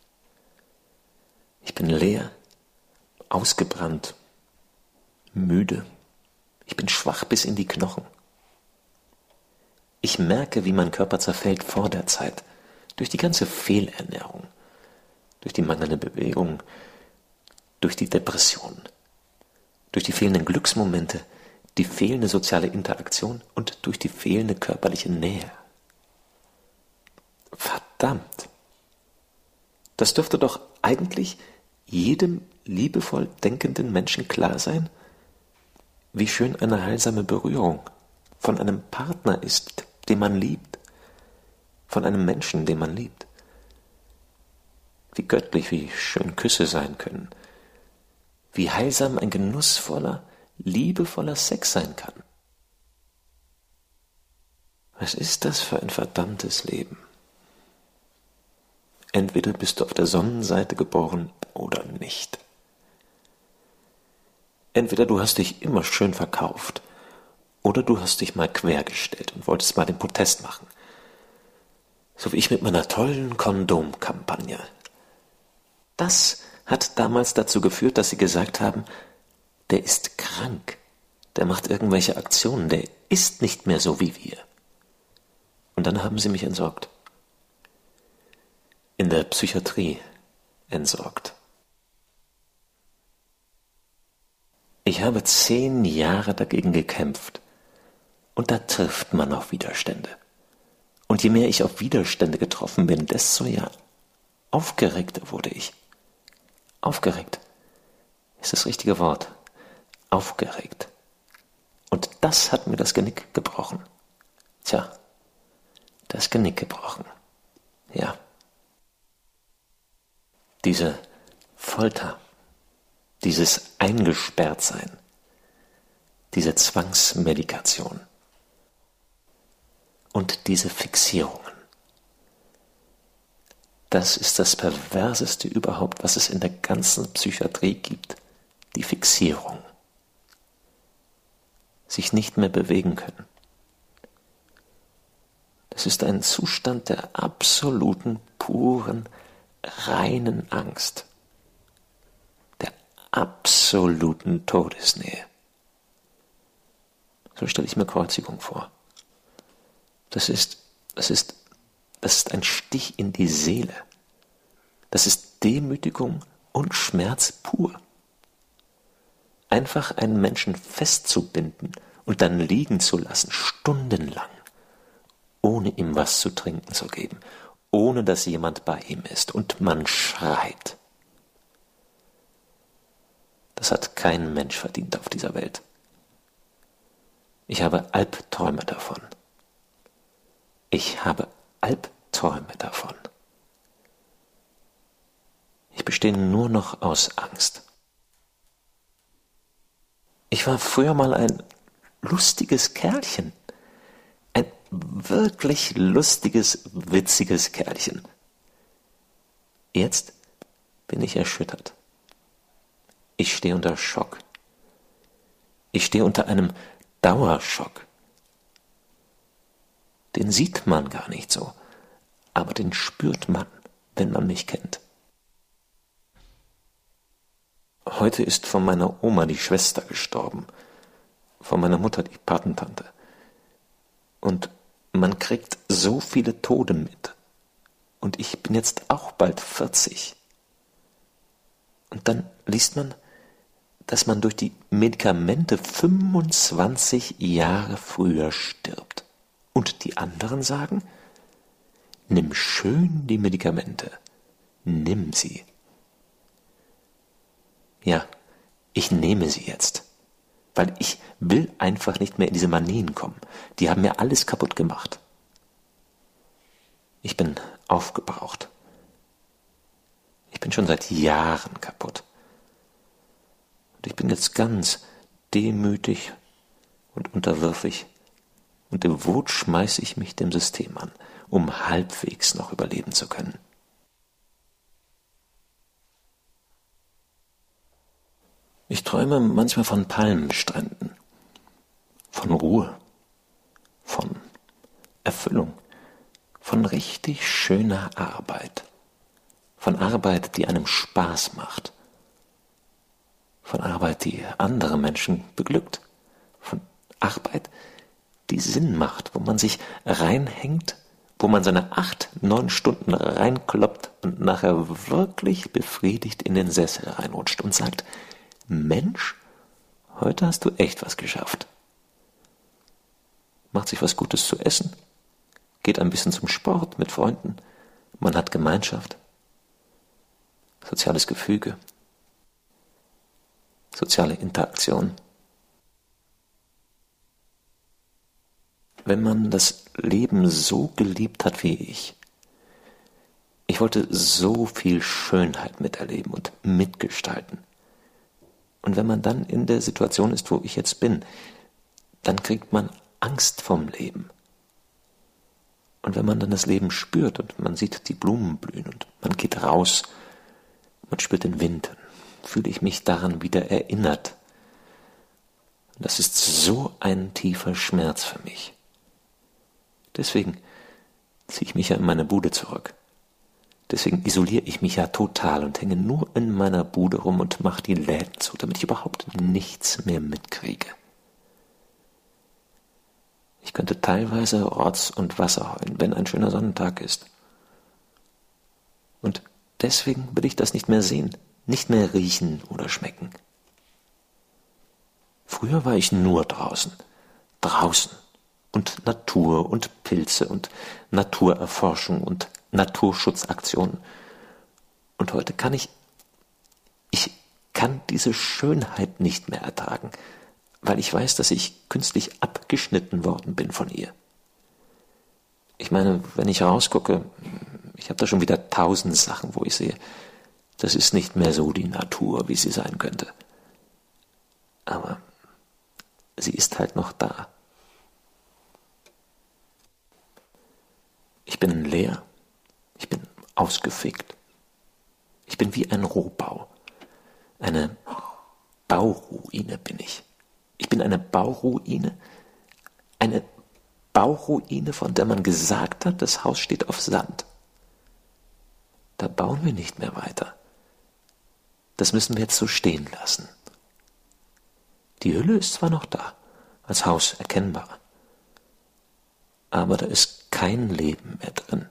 Speaker 1: Ich bin leer, ausgebrannt, müde. Ich bin schwach bis in die Knochen. Ich merke, wie mein Körper zerfällt vor der Zeit, durch die ganze Fehlernährung, durch die mangelnde Bewegung, durch die Depression, durch die fehlenden Glücksmomente, die fehlende soziale Interaktion und durch die fehlende körperliche Nähe. Verdammt! Das dürfte doch eigentlich jedem liebevoll denkenden Menschen klar sein, wie schön eine heilsame Berührung von einem Partner ist, den man liebt, von einem Menschen, den man liebt. Wie göttlich, wie schön Küsse sein können, wie heilsam ein genussvoller, liebevoller Sex sein kann. Was ist das für ein verdammtes Leben? Entweder bist du auf der Sonnenseite geboren oder nicht. Entweder du hast dich immer schön verkauft oder du hast dich mal quergestellt und wolltest mal den Protest machen. So wie ich mit meiner tollen Kondomkampagne. Das hat damals dazu geführt, dass sie gesagt haben, der ist krank, der macht irgendwelche Aktionen, der ist nicht mehr so wie wir. Und dann haben sie mich entsorgt. In der Psychiatrie entsorgt. Ich habe 10 Jahre dagegen gekämpft und da trifft man auf Widerstände. Und je mehr ich auf Widerstände getroffen bin, desto ja aufgeregter wurde ich. Aufgeregt ist das richtige Wort. Aufgeregt. Und das hat mir das Genick gebrochen. Tja, das Genick gebrochen. Ja. Diese Folter, dieses Eingesperrtsein, diese Zwangsmedikation und diese Fixierungen. Das ist das Perverseste überhaupt, was es in der ganzen Psychiatrie gibt, die Fixierung. Sich nicht mehr bewegen können. Das ist ein Zustand der absoluten, puren, reinen Angst, der absoluten Todesnähe. So stelle ich mir Kreuzigung vor. Das ist ein Stich in die Seele. Das ist Demütigung und Schmerz pur. Einfach einen Menschen festzubinden und dann liegen zu lassen, stundenlang, ohne ihm was zu trinken zu geben, ohne dass jemand bei ihm ist und man schreit. Das hat kein Mensch verdient auf dieser Welt. Ich habe Albträume davon. Ich habe Albträume davon. Ich bestehe nur noch aus Angst. Ich war früher mal ein lustiges Kerlchen. Ein wirklich lustiges, witziges Kerlchen. Jetzt bin ich erschüttert. Ich stehe unter Schock. Ich stehe unter einem Dauerschock. Den sieht man gar nicht so, aber den spürt man, wenn man mich kennt. Heute ist von meiner Oma die Schwester gestorben, von meiner Mutter die Patentante. Und man kriegt so viele Tode mit. Und ich bin jetzt auch bald 40. Und dann liest man, dass man durch die Medikamente 25 Jahre früher stirbt. Und die anderen sagen, nimm schön die Medikamente, nimm sie. Ja, ich nehme sie jetzt, weil ich will einfach nicht mehr in diese Manien kommen. Die haben mir alles kaputt gemacht. Ich bin aufgebraucht. Ich bin schon seit Jahren kaputt. Und ich bin jetzt ganz demütig und unterwürfig. Und devot schmeiße ich mich dem System an, um halbwegs noch überleben zu können. Ich träume manchmal von Palmenstränden, von Ruhe, von Erfüllung, von richtig schöner Arbeit, von Arbeit, die einem Spaß macht, von Arbeit, die andere Menschen beglückt, von Arbeit, die Sinn macht, wo man sich reinhängt, wo man seine 8, 9 Stunden reinkloppt und nachher wirklich befriedigt in den Sessel reinrutscht und sagt, Mensch, heute hast du echt was geschafft. Macht sich was Gutes zu essen, geht ein bisschen zum Sport mit Freunden, man hat Gemeinschaft, soziales Gefüge, soziale Interaktion. Wenn man das Leben so geliebt hat wie ich wollte so viel Schönheit miterleben und mitgestalten. Und wenn man dann in der Situation ist, wo ich jetzt bin, dann kriegt man Angst vom Leben. Und wenn man dann das Leben spürt und man sieht die Blumen blühen und man geht raus, man spürt den Wind, fühle ich mich daran wieder erinnert. Und das ist so ein tiefer Schmerz für mich. Deswegen ziehe ich mich ja in meine Bude zurück. Deswegen isoliere ich mich ja total und hänge nur in meiner Bude rum und mache die Läden zu, damit ich überhaupt nichts mehr mitkriege. Ich könnte teilweise Rotz und Wasser heulen, wenn ein schöner Sonnentag ist. Und deswegen will ich das nicht mehr sehen, nicht mehr riechen oder schmecken. Früher war ich nur draußen. Und Natur und Pilze und Naturerforschung und Naturschutzaktionen. Und heute kann ich kann diese Schönheit nicht mehr ertragen, weil ich weiß, dass ich künstlich abgeschnitten worden bin von ihr. Ich meine, wenn ich rausgucke, ich habe da schon wieder 1000 Sachen, wo ich sehe, das ist nicht mehr so die Natur, wie sie sein könnte. Aber sie ist halt noch da. Ich bin leer, ich bin ausgefickt, ich bin wie ein Rohbau, eine Bauruine bin ich. Ich bin eine Bauruine, von der man gesagt hat, das Haus steht auf Sand. Da bauen wir nicht mehr weiter. Das müssen wir jetzt so stehen lassen. Die Hülle ist zwar noch da, als Haus erkennbar, aber da ist kein Leben mehr drin.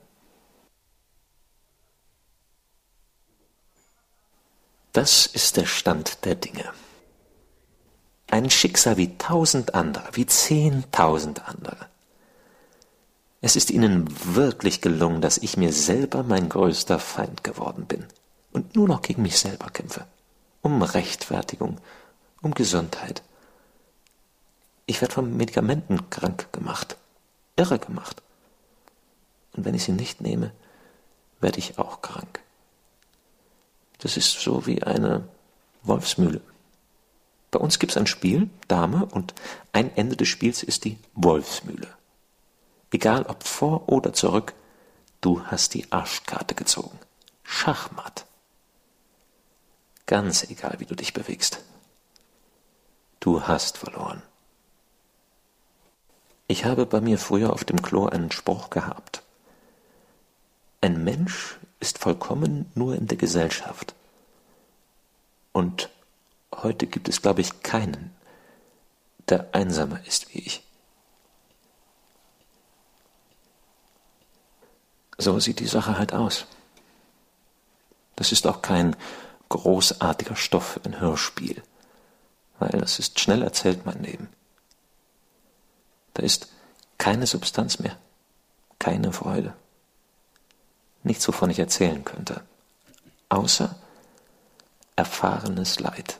Speaker 1: Das ist der Stand der Dinge. Ein Schicksal wie 1000 andere, wie 10.000 andere. Es ist ihnen wirklich gelungen, dass ich mir selber mein größter Feind geworden bin und nur noch gegen mich selber kämpfe. Um Rechtfertigung, um Gesundheit. Ich werde von Medikamenten krank gemacht, irre gemacht. Und wenn ich sie nicht nehme, werde ich auch krank. Das ist so wie eine Wolfsmühle. Bei uns gibt es ein Spiel, Dame, und ein Ende des Spiels ist die Wolfsmühle. Egal ob vor oder zurück, du hast die Arschkarte gezogen. Schachmatt. Ganz egal, wie du dich bewegst. Du hast verloren. Ich habe bei mir früher auf dem Klo einen Spruch gehabt. Ein Mensch ist vollkommen nur in der Gesellschaft. Und heute gibt es, glaube ich, keinen, der einsamer ist wie ich. So sieht die Sache halt aus. Das ist auch kein großartiger Stoff für ein Hörspiel, weil das ist schnell erzählt, mein Leben. Da ist keine Substanz mehr, keine Freude. Nichts, wovon ich erzählen könnte, außer erfahrenes Leid.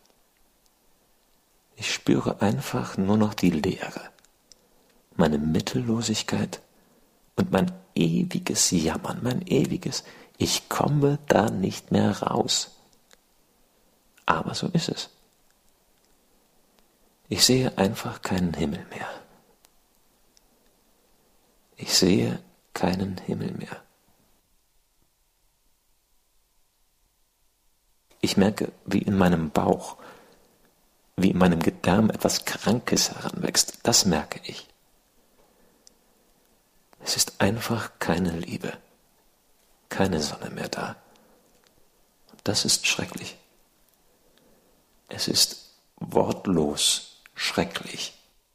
Speaker 1: Ich spüre einfach nur noch die Leere, meine Mittellosigkeit und mein ewiges Jammern, mein ewiges, ich komme da nicht mehr raus. Aber so ist es. Ich sehe einfach keinen Himmel mehr. Ich sehe keinen Himmel mehr. Ich merke, wie in meinem Bauch, wie in meinem Gedärm etwas Krankes heranwächst. Das merke ich. Es ist einfach keine Liebe, keine Sonne mehr da. Das ist schrecklich. Es ist wortlos schrecklich.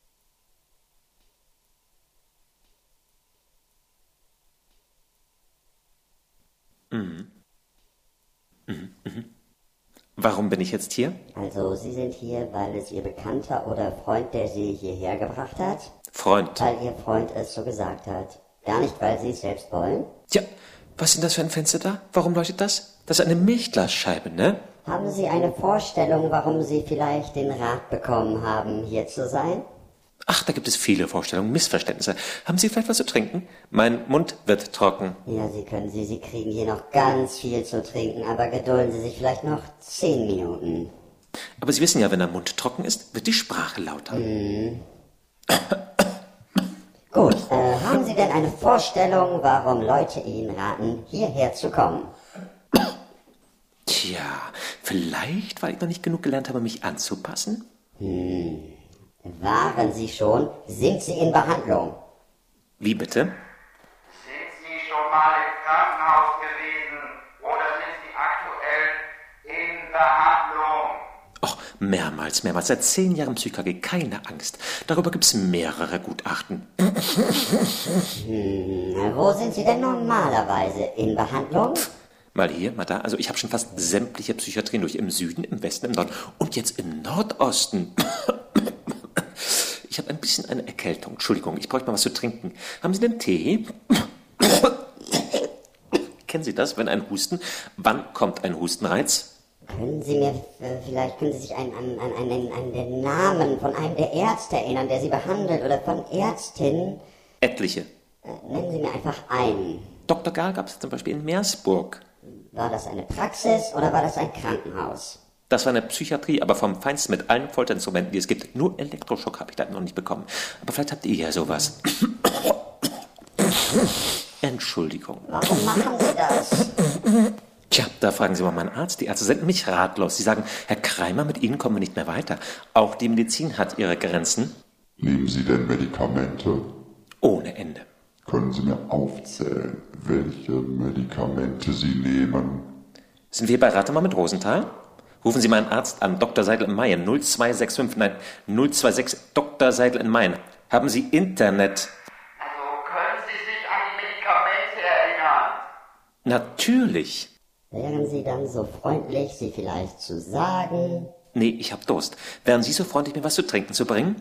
Speaker 1: Warum bin ich jetzt hier?
Speaker 3: Also, Sie sind hier, weil es Ihr Bekannter oder Freund, der Sie hierher gebracht hat?
Speaker 1: Freund.
Speaker 3: Weil Ihr Freund es so gesagt hat. Gar nicht, weil Sie es selbst wollen?
Speaker 1: Tja, was ist denn das für ein Fenster da? Warum leuchtet das? Das ist eine Milchglasscheibe, ne?
Speaker 3: Haben Sie eine Vorstellung, warum Sie vielleicht den Rat bekommen haben, hier zu sein?
Speaker 1: Ach, da gibt es viele Vorstellungen, Missverständnisse. Haben Sie vielleicht was zu trinken? Mein Mund wird trocken.
Speaker 3: Ja, Sie kriegen hier noch ganz viel zu trinken, aber gedulden Sie sich vielleicht noch 10 Minuten.
Speaker 1: Aber Sie wissen ja, wenn der Mund trocken ist, wird die Sprache lauter.
Speaker 3: Gut, haben Sie denn eine Vorstellung, warum Leute Ihnen raten, hierher zu kommen?
Speaker 1: Tja, vielleicht, weil ich noch nicht genug gelernt habe, mich anzupassen?
Speaker 3: Waren Sie schon? Sind Sie in Behandlung?
Speaker 1: Wie bitte?
Speaker 4: Sind Sie schon mal im Krankenhaus gewesen oder sind Sie aktuell in Behandlung?
Speaker 1: Och, mehrmals. Seit 10 Jahren Psychiatrie, keine Angst. Darüber gibt's mehrere Gutachten.
Speaker 3: Wo sind Sie denn normalerweise in Behandlung?
Speaker 1: Mal hier, mal da. Also ich habe schon fast sämtliche Psychiatrien durch. Im Süden, im Westen, im Norden und jetzt im Nordosten. Ich habe ein bisschen eine Erkältung. Entschuldigung, ich bräuchte mal was zu trinken. Haben Sie denn Tee? Kennen Sie das, wenn ein Husten? Wann kommt ein Hustenreiz?
Speaker 3: Können Sie sich an den Namen von einem der Ärzte erinnern, der Sie behandelt, oder von Ärztinnen?
Speaker 1: Etliche.
Speaker 3: Nennen Sie mir einfach einen.
Speaker 1: Dr. Gahl gab es zum Beispiel in Meersburg.
Speaker 3: War das eine Praxis oder war das ein Krankenhaus?
Speaker 1: Das war eine Psychiatrie, aber vom Feinsten mit allen Folterinstrumenten, die es gibt. Nur Elektroschock habe ich da noch nicht bekommen. Aber vielleicht habt ihr ja sowas. Entschuldigung.
Speaker 3: Warum machen Sie das?
Speaker 1: Tja, da fragen Sie mal meinen Arzt. Die Ärzte sind nämlich ratlos. Sie sagen, Herr Kreimer, mit Ihnen kommen wir nicht mehr weiter. Auch die Medizin hat ihre Grenzen.
Speaker 5: Nehmen Sie denn Medikamente?
Speaker 1: Ohne Ende.
Speaker 5: Können Sie mir aufzählen, welche Medikamente Sie nehmen?
Speaker 1: Sind wir bei Ratemann mit Rosenthal? Rufen Sie meinen Arzt an, Dr. Seidel in Mayen, 026 Dr. Seidel in Mayen. Haben Sie Internet?
Speaker 4: Also können Sie sich an die Medikamente erinnern?
Speaker 1: Natürlich.
Speaker 3: Wären Sie dann so freundlich, sie vielleicht zu sagen?
Speaker 1: Nee, ich hab Durst. Wären Sie so freundlich, mir was zu trinken zu bringen?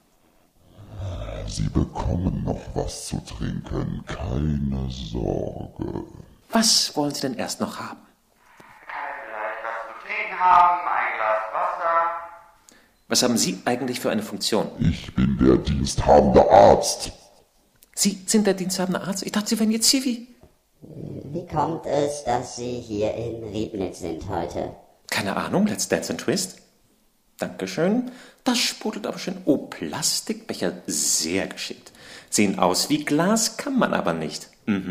Speaker 5: Sie bekommen noch was zu trinken, keine Sorge.
Speaker 1: Was wollen Sie denn erst noch haben?
Speaker 4: Kann ich vielleicht was zu trinken haben? Ein Glas Wasser?
Speaker 1: Was haben Sie eigentlich für eine Funktion?
Speaker 5: Ich bin der diensthabende Arzt.
Speaker 1: Sie sind der diensthabende Arzt? Ich dachte, Sie wären jetzt Zivi.
Speaker 3: Wie kommt es, dass Sie hier in Riebnitz sind heute?
Speaker 1: Keine Ahnung, Let's Dance and Twist. Dankeschön. Das sprudelt aber schön. Oh, Plastikbecher, sehr geschickt. Sehen aus wie Glas, kann man aber nicht.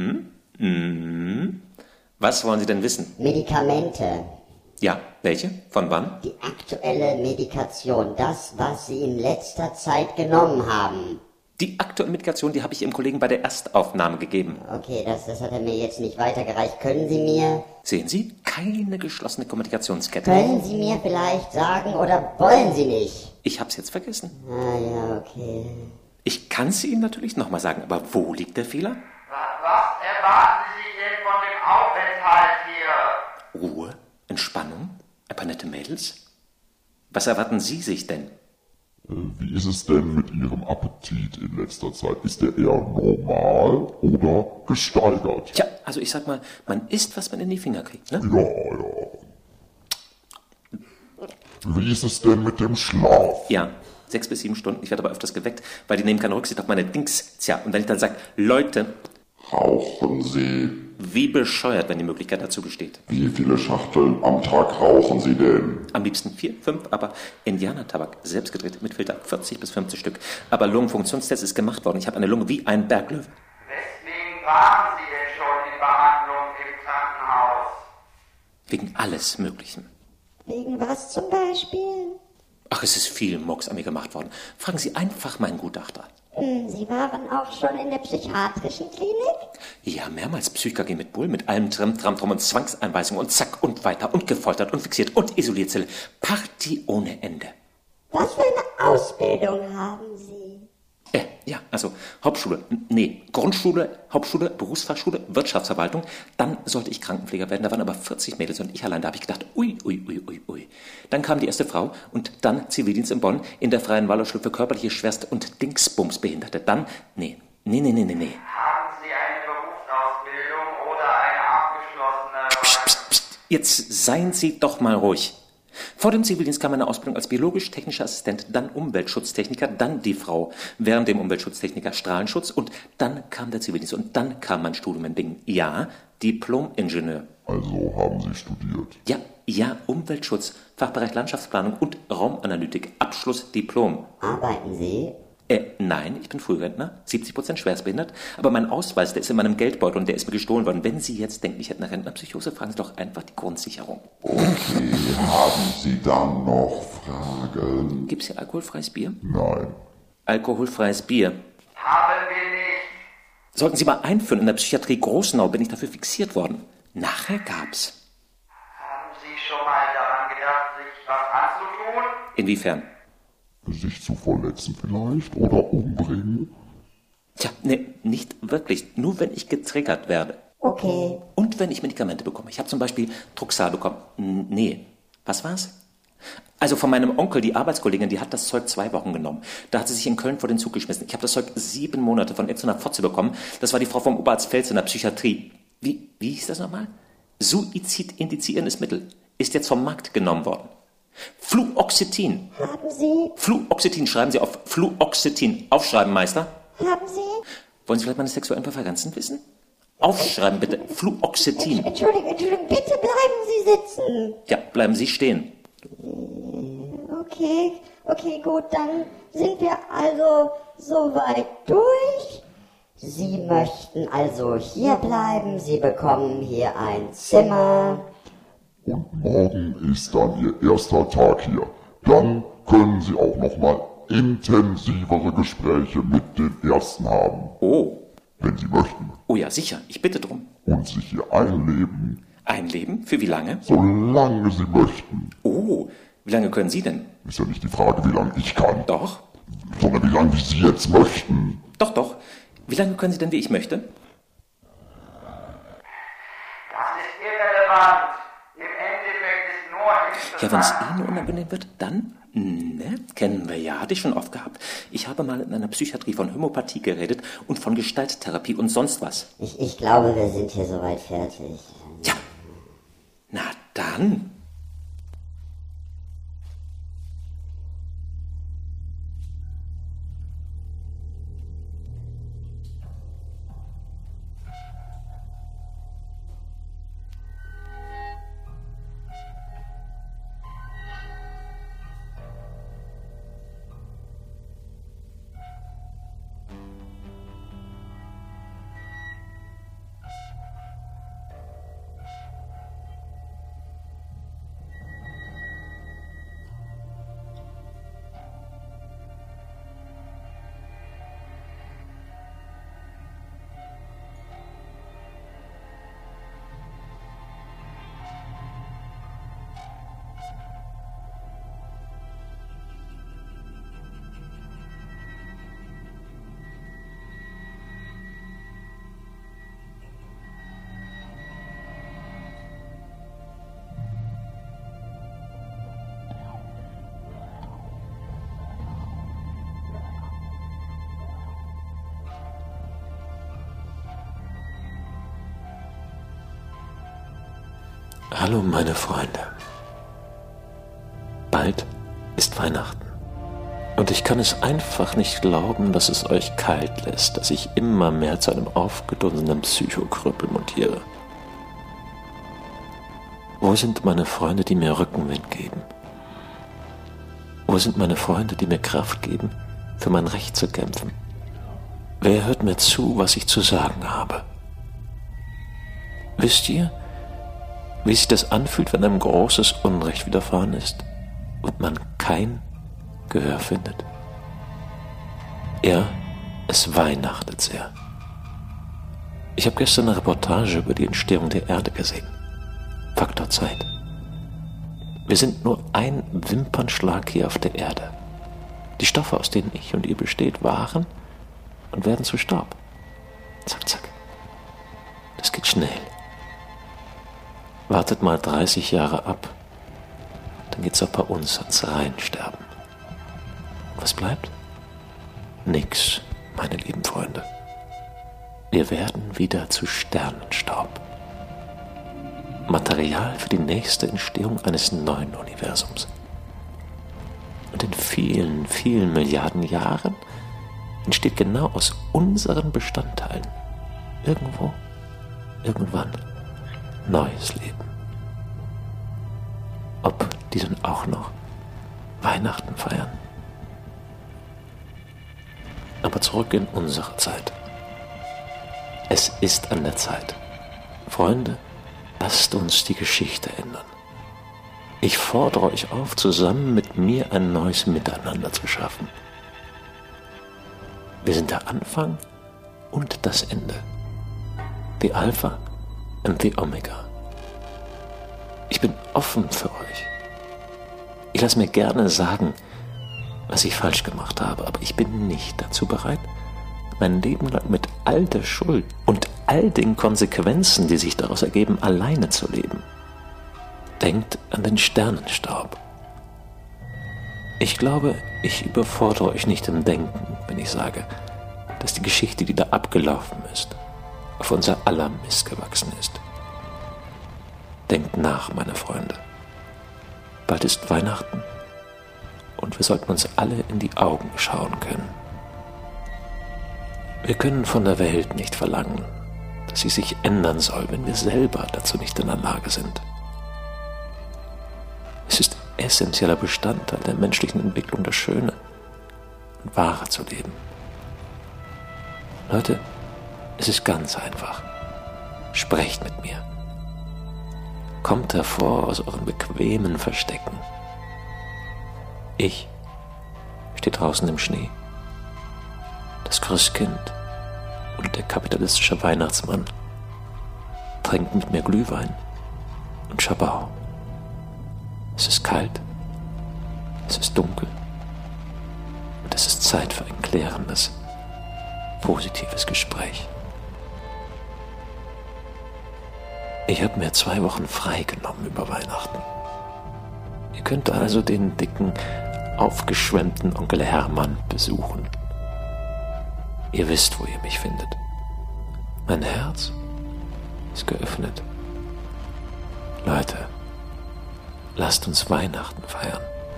Speaker 1: Was wollen Sie denn wissen?
Speaker 3: Medikamente.
Speaker 1: Ja, welche? Von wann?
Speaker 3: Die aktuelle Medikation. Das, was Sie in letzter Zeit genommen haben.
Speaker 1: Die aktuelle Medikation, die habe ich Ihrem Kollegen bei der Erstaufnahme gegeben.
Speaker 3: Okay, das hat er mir jetzt nicht weitergereicht. Können Sie mir...
Speaker 1: Sehen Sie? Keine geschlossene Kommunikationskette.
Speaker 3: Können Sie mir vielleicht sagen oder wollen Sie nicht?
Speaker 1: Ich hab's jetzt vergessen.
Speaker 3: Ah ja, okay.
Speaker 1: Ich kann es Ihnen natürlich nochmal sagen, aber wo liegt der Fehler?
Speaker 4: Was erwarten Sie denn von dem Aufenthalt hier?
Speaker 1: Ruhe, Entspannung, ein paar nette Mädels. Was erwarten Sie sich denn?
Speaker 5: Wie ist es denn mit Ihrem Appetit in letzter Zeit? Ist der eher normal oder gesteigert?
Speaker 1: Tja, also ich sag mal, man isst, was man in die Finger kriegt, ne?
Speaker 5: Ja. Wie ist es denn mit dem Schlaf?
Speaker 1: Ja, 6 bis 7 Stunden. Ich werde aber öfters geweckt, weil die nehmen keine Rücksicht auf meine Dings. Tja, und wenn ich dann sage, Leute,
Speaker 5: Rauchen Sie?
Speaker 1: wie bescheuert, wenn die Möglichkeit dazu besteht.
Speaker 5: Wie viele Schachteln am Tag rauchen Sie denn?
Speaker 1: Am liebsten 4, 5, aber Indianertabak, selbst gedreht mit Filter, 40 bis 50 Stück. Aber Lungenfunktionstest ist gemacht worden. Ich habe eine Lunge wie ein Berglöwe.
Speaker 4: Weswegen waren Sie denn schon in Behandlung im Krankenhaus?
Speaker 1: Wegen alles Möglichen.
Speaker 3: Wegen was zum Beispiel?
Speaker 1: Ach, es ist viel Murks an mir gemacht worden. Fragen Sie einfach meinen Gutachter.
Speaker 3: Sie waren auch schon in der psychiatrischen Klinik?
Speaker 1: Ja, mehrmals Psych-KG mit Bull, mit allem Trim, Tram, Drum und Zwangseinweisung und zack und weiter und gefoltert und fixiert und Isolierzelle. Party ohne Ende.
Speaker 3: Was für eine Ausbildung haben Sie?
Speaker 1: Ja, also Grundschule, Hauptschule, Berufsfachschule, Wirtschaftsverwaltung. Dann sollte ich Krankenpfleger werden, da waren aber 40 Mädels und ich allein. Da habe ich gedacht, ui. Dann kam die erste Frau und dann Zivildienst in Bonn in der freien Wahlerschule für körperliche Schwerst- und Dingsbumsbehinderte. Dann, nee.
Speaker 4: Haben Sie eine Berufsausbildung oder eine abgeschlossene...
Speaker 1: Psst, jetzt seien Sie doch mal ruhig. Vor dem Zivildienst kam eine Ausbildung als biologisch-technischer Assistent, dann Umweltschutztechniker, dann die Frau. Während dem Umweltschutztechniker Strahlenschutz und dann kam der Zivildienst und dann kam mein Studium in Bingen. Ja, Diplom-Ingenieur.
Speaker 5: Also haben Sie studiert?
Speaker 1: Ja, Umweltschutz, Fachbereich Landschaftsplanung und Raumanalytik, Abschluss, Diplom.
Speaker 3: Arbeiten Sie?
Speaker 1: Nein, ich bin Frührentner, 70% schwerstbehindert, aber mein Ausweis, der ist in meinem Geldbeutel und der ist mir gestohlen worden. Wenn Sie jetzt denken, ich hätte eine Rentnerpsychose, fragen Sie doch einfach die Grundsicherung.
Speaker 5: Okay, haben Sie dann noch Fragen?
Speaker 1: Gibt's hier alkoholfreies Bier?
Speaker 5: Nein.
Speaker 1: Alkoholfreies Bier.
Speaker 4: Haben wir nicht.
Speaker 1: Sollten Sie mal einführen, in der Psychiatrie Großenau bin ich dafür fixiert worden. Nachher gab's.
Speaker 4: Haben Sie schon mal daran gedacht, sich was anzutun?
Speaker 1: Inwiefern?
Speaker 5: Sich zu verletzen vielleicht oder umbringen?
Speaker 1: Tja, nee, nicht wirklich. Nur wenn ich getriggert werde.
Speaker 3: Okay.
Speaker 1: Und wenn ich Medikamente bekomme. Ich habe zum Beispiel Truxal bekommen. Nee. Was war's? Also von meinem Onkel, die Arbeitskollegin, die hat das Zeug 2 Wochen genommen. Da hat sie sich in Köln vor den Zug geschmissen. Ich habe das Zeug 7 Monate von irgendeiner Fotze bekommen. Das war die Frau vom Oberarzt Fels in der Psychiatrie. Wie hieß das nochmal? Suizid-indizierendes Mittel. Ist jetzt vom Markt genommen worden. Fluoxetin.
Speaker 3: Haben Sie?
Speaker 1: Fluoxetin, schreiben Sie auf. Fluoxetin. Aufschreiben, Meister.
Speaker 3: Haben Sie?
Speaker 1: Wollen Sie vielleicht meine sexuellen Präferenzen wissen? Aufschreiben, bitte. Fluoxetin.
Speaker 3: Entschuldigung, bitte bleiben Sie sitzen.
Speaker 1: Ja, bleiben Sie stehen.
Speaker 3: Okay, gut, dann sind wir also soweit durch. Sie möchten also hier bleiben, Sie bekommen hier ein Zimmer.
Speaker 5: Und morgen ist dann Ihr erster Tag hier. Dann können Sie auch nochmal intensivere Gespräche mit den Ärzten haben.
Speaker 1: Oh.
Speaker 5: Wenn Sie möchten.
Speaker 1: Oh ja, sicher. Ich bitte drum.
Speaker 5: Und sich hier einleben.
Speaker 1: Einleben? Für wie lange?
Speaker 5: Solange Sie möchten.
Speaker 1: Oh, wie lange können Sie denn?
Speaker 5: Ist ja nicht die Frage, wie lange ich kann.
Speaker 1: Doch.
Speaker 5: Sondern wie lange Sie jetzt möchten.
Speaker 1: Doch. Wie lange können Sie denn, wie ich möchte?
Speaker 4: Das ist irrelevant. Im Endeffekt ist nur
Speaker 1: Ja, wenn es
Speaker 4: interessant.
Speaker 1: Ihnen unangenehm wird, dann? Ne, kennen wir ja, hatte ich schon oft gehabt. Ich habe mal in einer Psychiatrie von Homöopathie geredet und von Gestalttherapie und sonst was.
Speaker 3: Ich glaube, wir sind hier soweit fertig.
Speaker 1: Ja, na dann. Hallo meine Freunde. Bald ist Weihnachten. Und ich kann es einfach nicht glauben, dass es euch kalt lässt, dass ich immer mehr zu einem aufgedunsenen Psychokrüppel mutiere. Wo sind meine Freunde, die mir Rückenwind geben? Wo sind meine Freunde, die mir Kraft geben, für mein Recht zu kämpfen? Wer hört mir zu, was ich zu sagen habe? Wisst ihr, wie sich das anfühlt, wenn einem großes Unrecht widerfahren ist und man kein Gehör findet? Ja, Es weihnachtet sehr. Ich habe gestern eine Reportage über die Entstehung der Erde gesehen. Faktor Zeit. Wir sind nur ein Wimpernschlag hier auf der Erde. Die Stoffe, aus denen ich und ihr besteht, waren und werden zu Staub. Zack, zack. Das geht schnell. Wartet mal 30 Jahre ab. Dann geht's auch bei uns ans Reinsterben. Was bleibt? Nix, meine lieben Freunde. Wir werden wieder zu Sternenstaub. Material für die nächste Entstehung eines neuen Universums. Und in vielen, vielen Milliarden Jahren entsteht genau aus unseren Bestandteilen irgendwo, irgendwann neues Leben. Ob die dann auch noch Weihnachten feiern? Aber zurück in unsere Zeit. Es ist an der Zeit. Freunde, lasst uns die Geschichte ändern. Ich fordere euch auf, zusammen mit mir ein neues Miteinander zu schaffen. Wir sind der Anfang und das Ende. The Alpha and the Omega. Ich bin offen für euch. Ich lasse mir gerne sagen, was ich falsch gemacht habe, aber ich bin nicht dazu bereit, mein Leben lang mit all der Schuld und all den Konsequenzen, die sich daraus ergeben, alleine zu leben. Denkt an den Sternenstaub. Ich glaube, ich überfordere euch nicht im Denken, wenn ich sage, dass die Geschichte, die da abgelaufen ist, auf unser aller Mist gewachsen ist. Denkt nach, meine Freunde. Bald ist Weihnachten und wir sollten uns alle in die Augen schauen können. Wir können von der Welt nicht verlangen, dass sie sich ändern soll, wenn wir selber dazu nicht in der Lage sind. Es ist essentieller Bestandteil der menschlichen Entwicklung, das Schöne und Wahre zu leben. Leute, es ist ganz einfach. Sprecht mit mir. Kommt hervor aus euren bequemen Verstecken. Ich stehe draußen im Schnee. Das Christkind und der kapitalistische Weihnachtsmann trinken mit mir Glühwein und Schabau. Es ist kalt, es ist dunkel und es ist Zeit für ein klärendes, positives Gespräch. Ich habe mir 2 Wochen frei genommen über Weihnachten. Ihr könnt also den dicken, aufgeschwemmten Onkel Hermann besuchen. Ihr wisst, wo ihr mich findet. Mein Herz ist geöffnet. Leute, lasst uns Weihnachten feiern.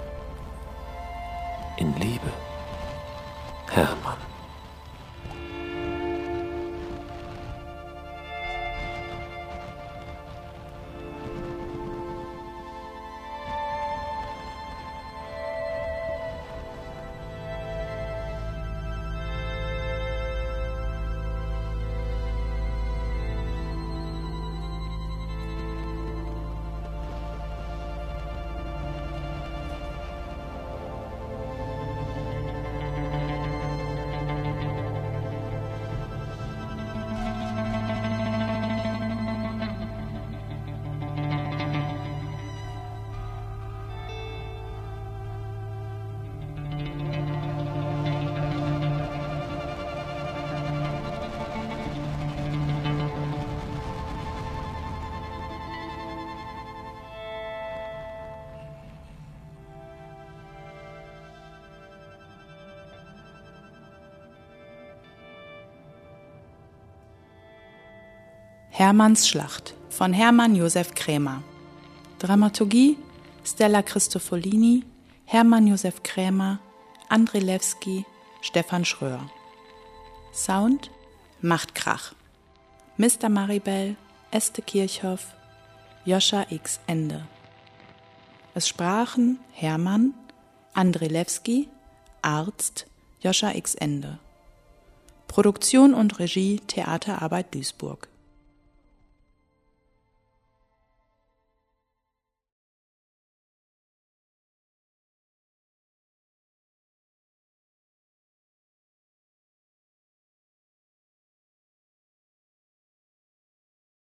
Speaker 1: In Liebe, Hermann.
Speaker 6: Hermanns Schlacht von Hermann Josef Krämer. Dramaturgie Stella Cristofolini, Hermann Josef Krämer, André Lewski, Stefan Schröer. Sound Macht Krach. Mr. Maribel, Este Kirchhoff, Joscha X. Ende. Es sprachen Hermann, André Lewski, Arzt, Joscha X. Ende. Produktion und Regie Theaterarbeit Duisburg.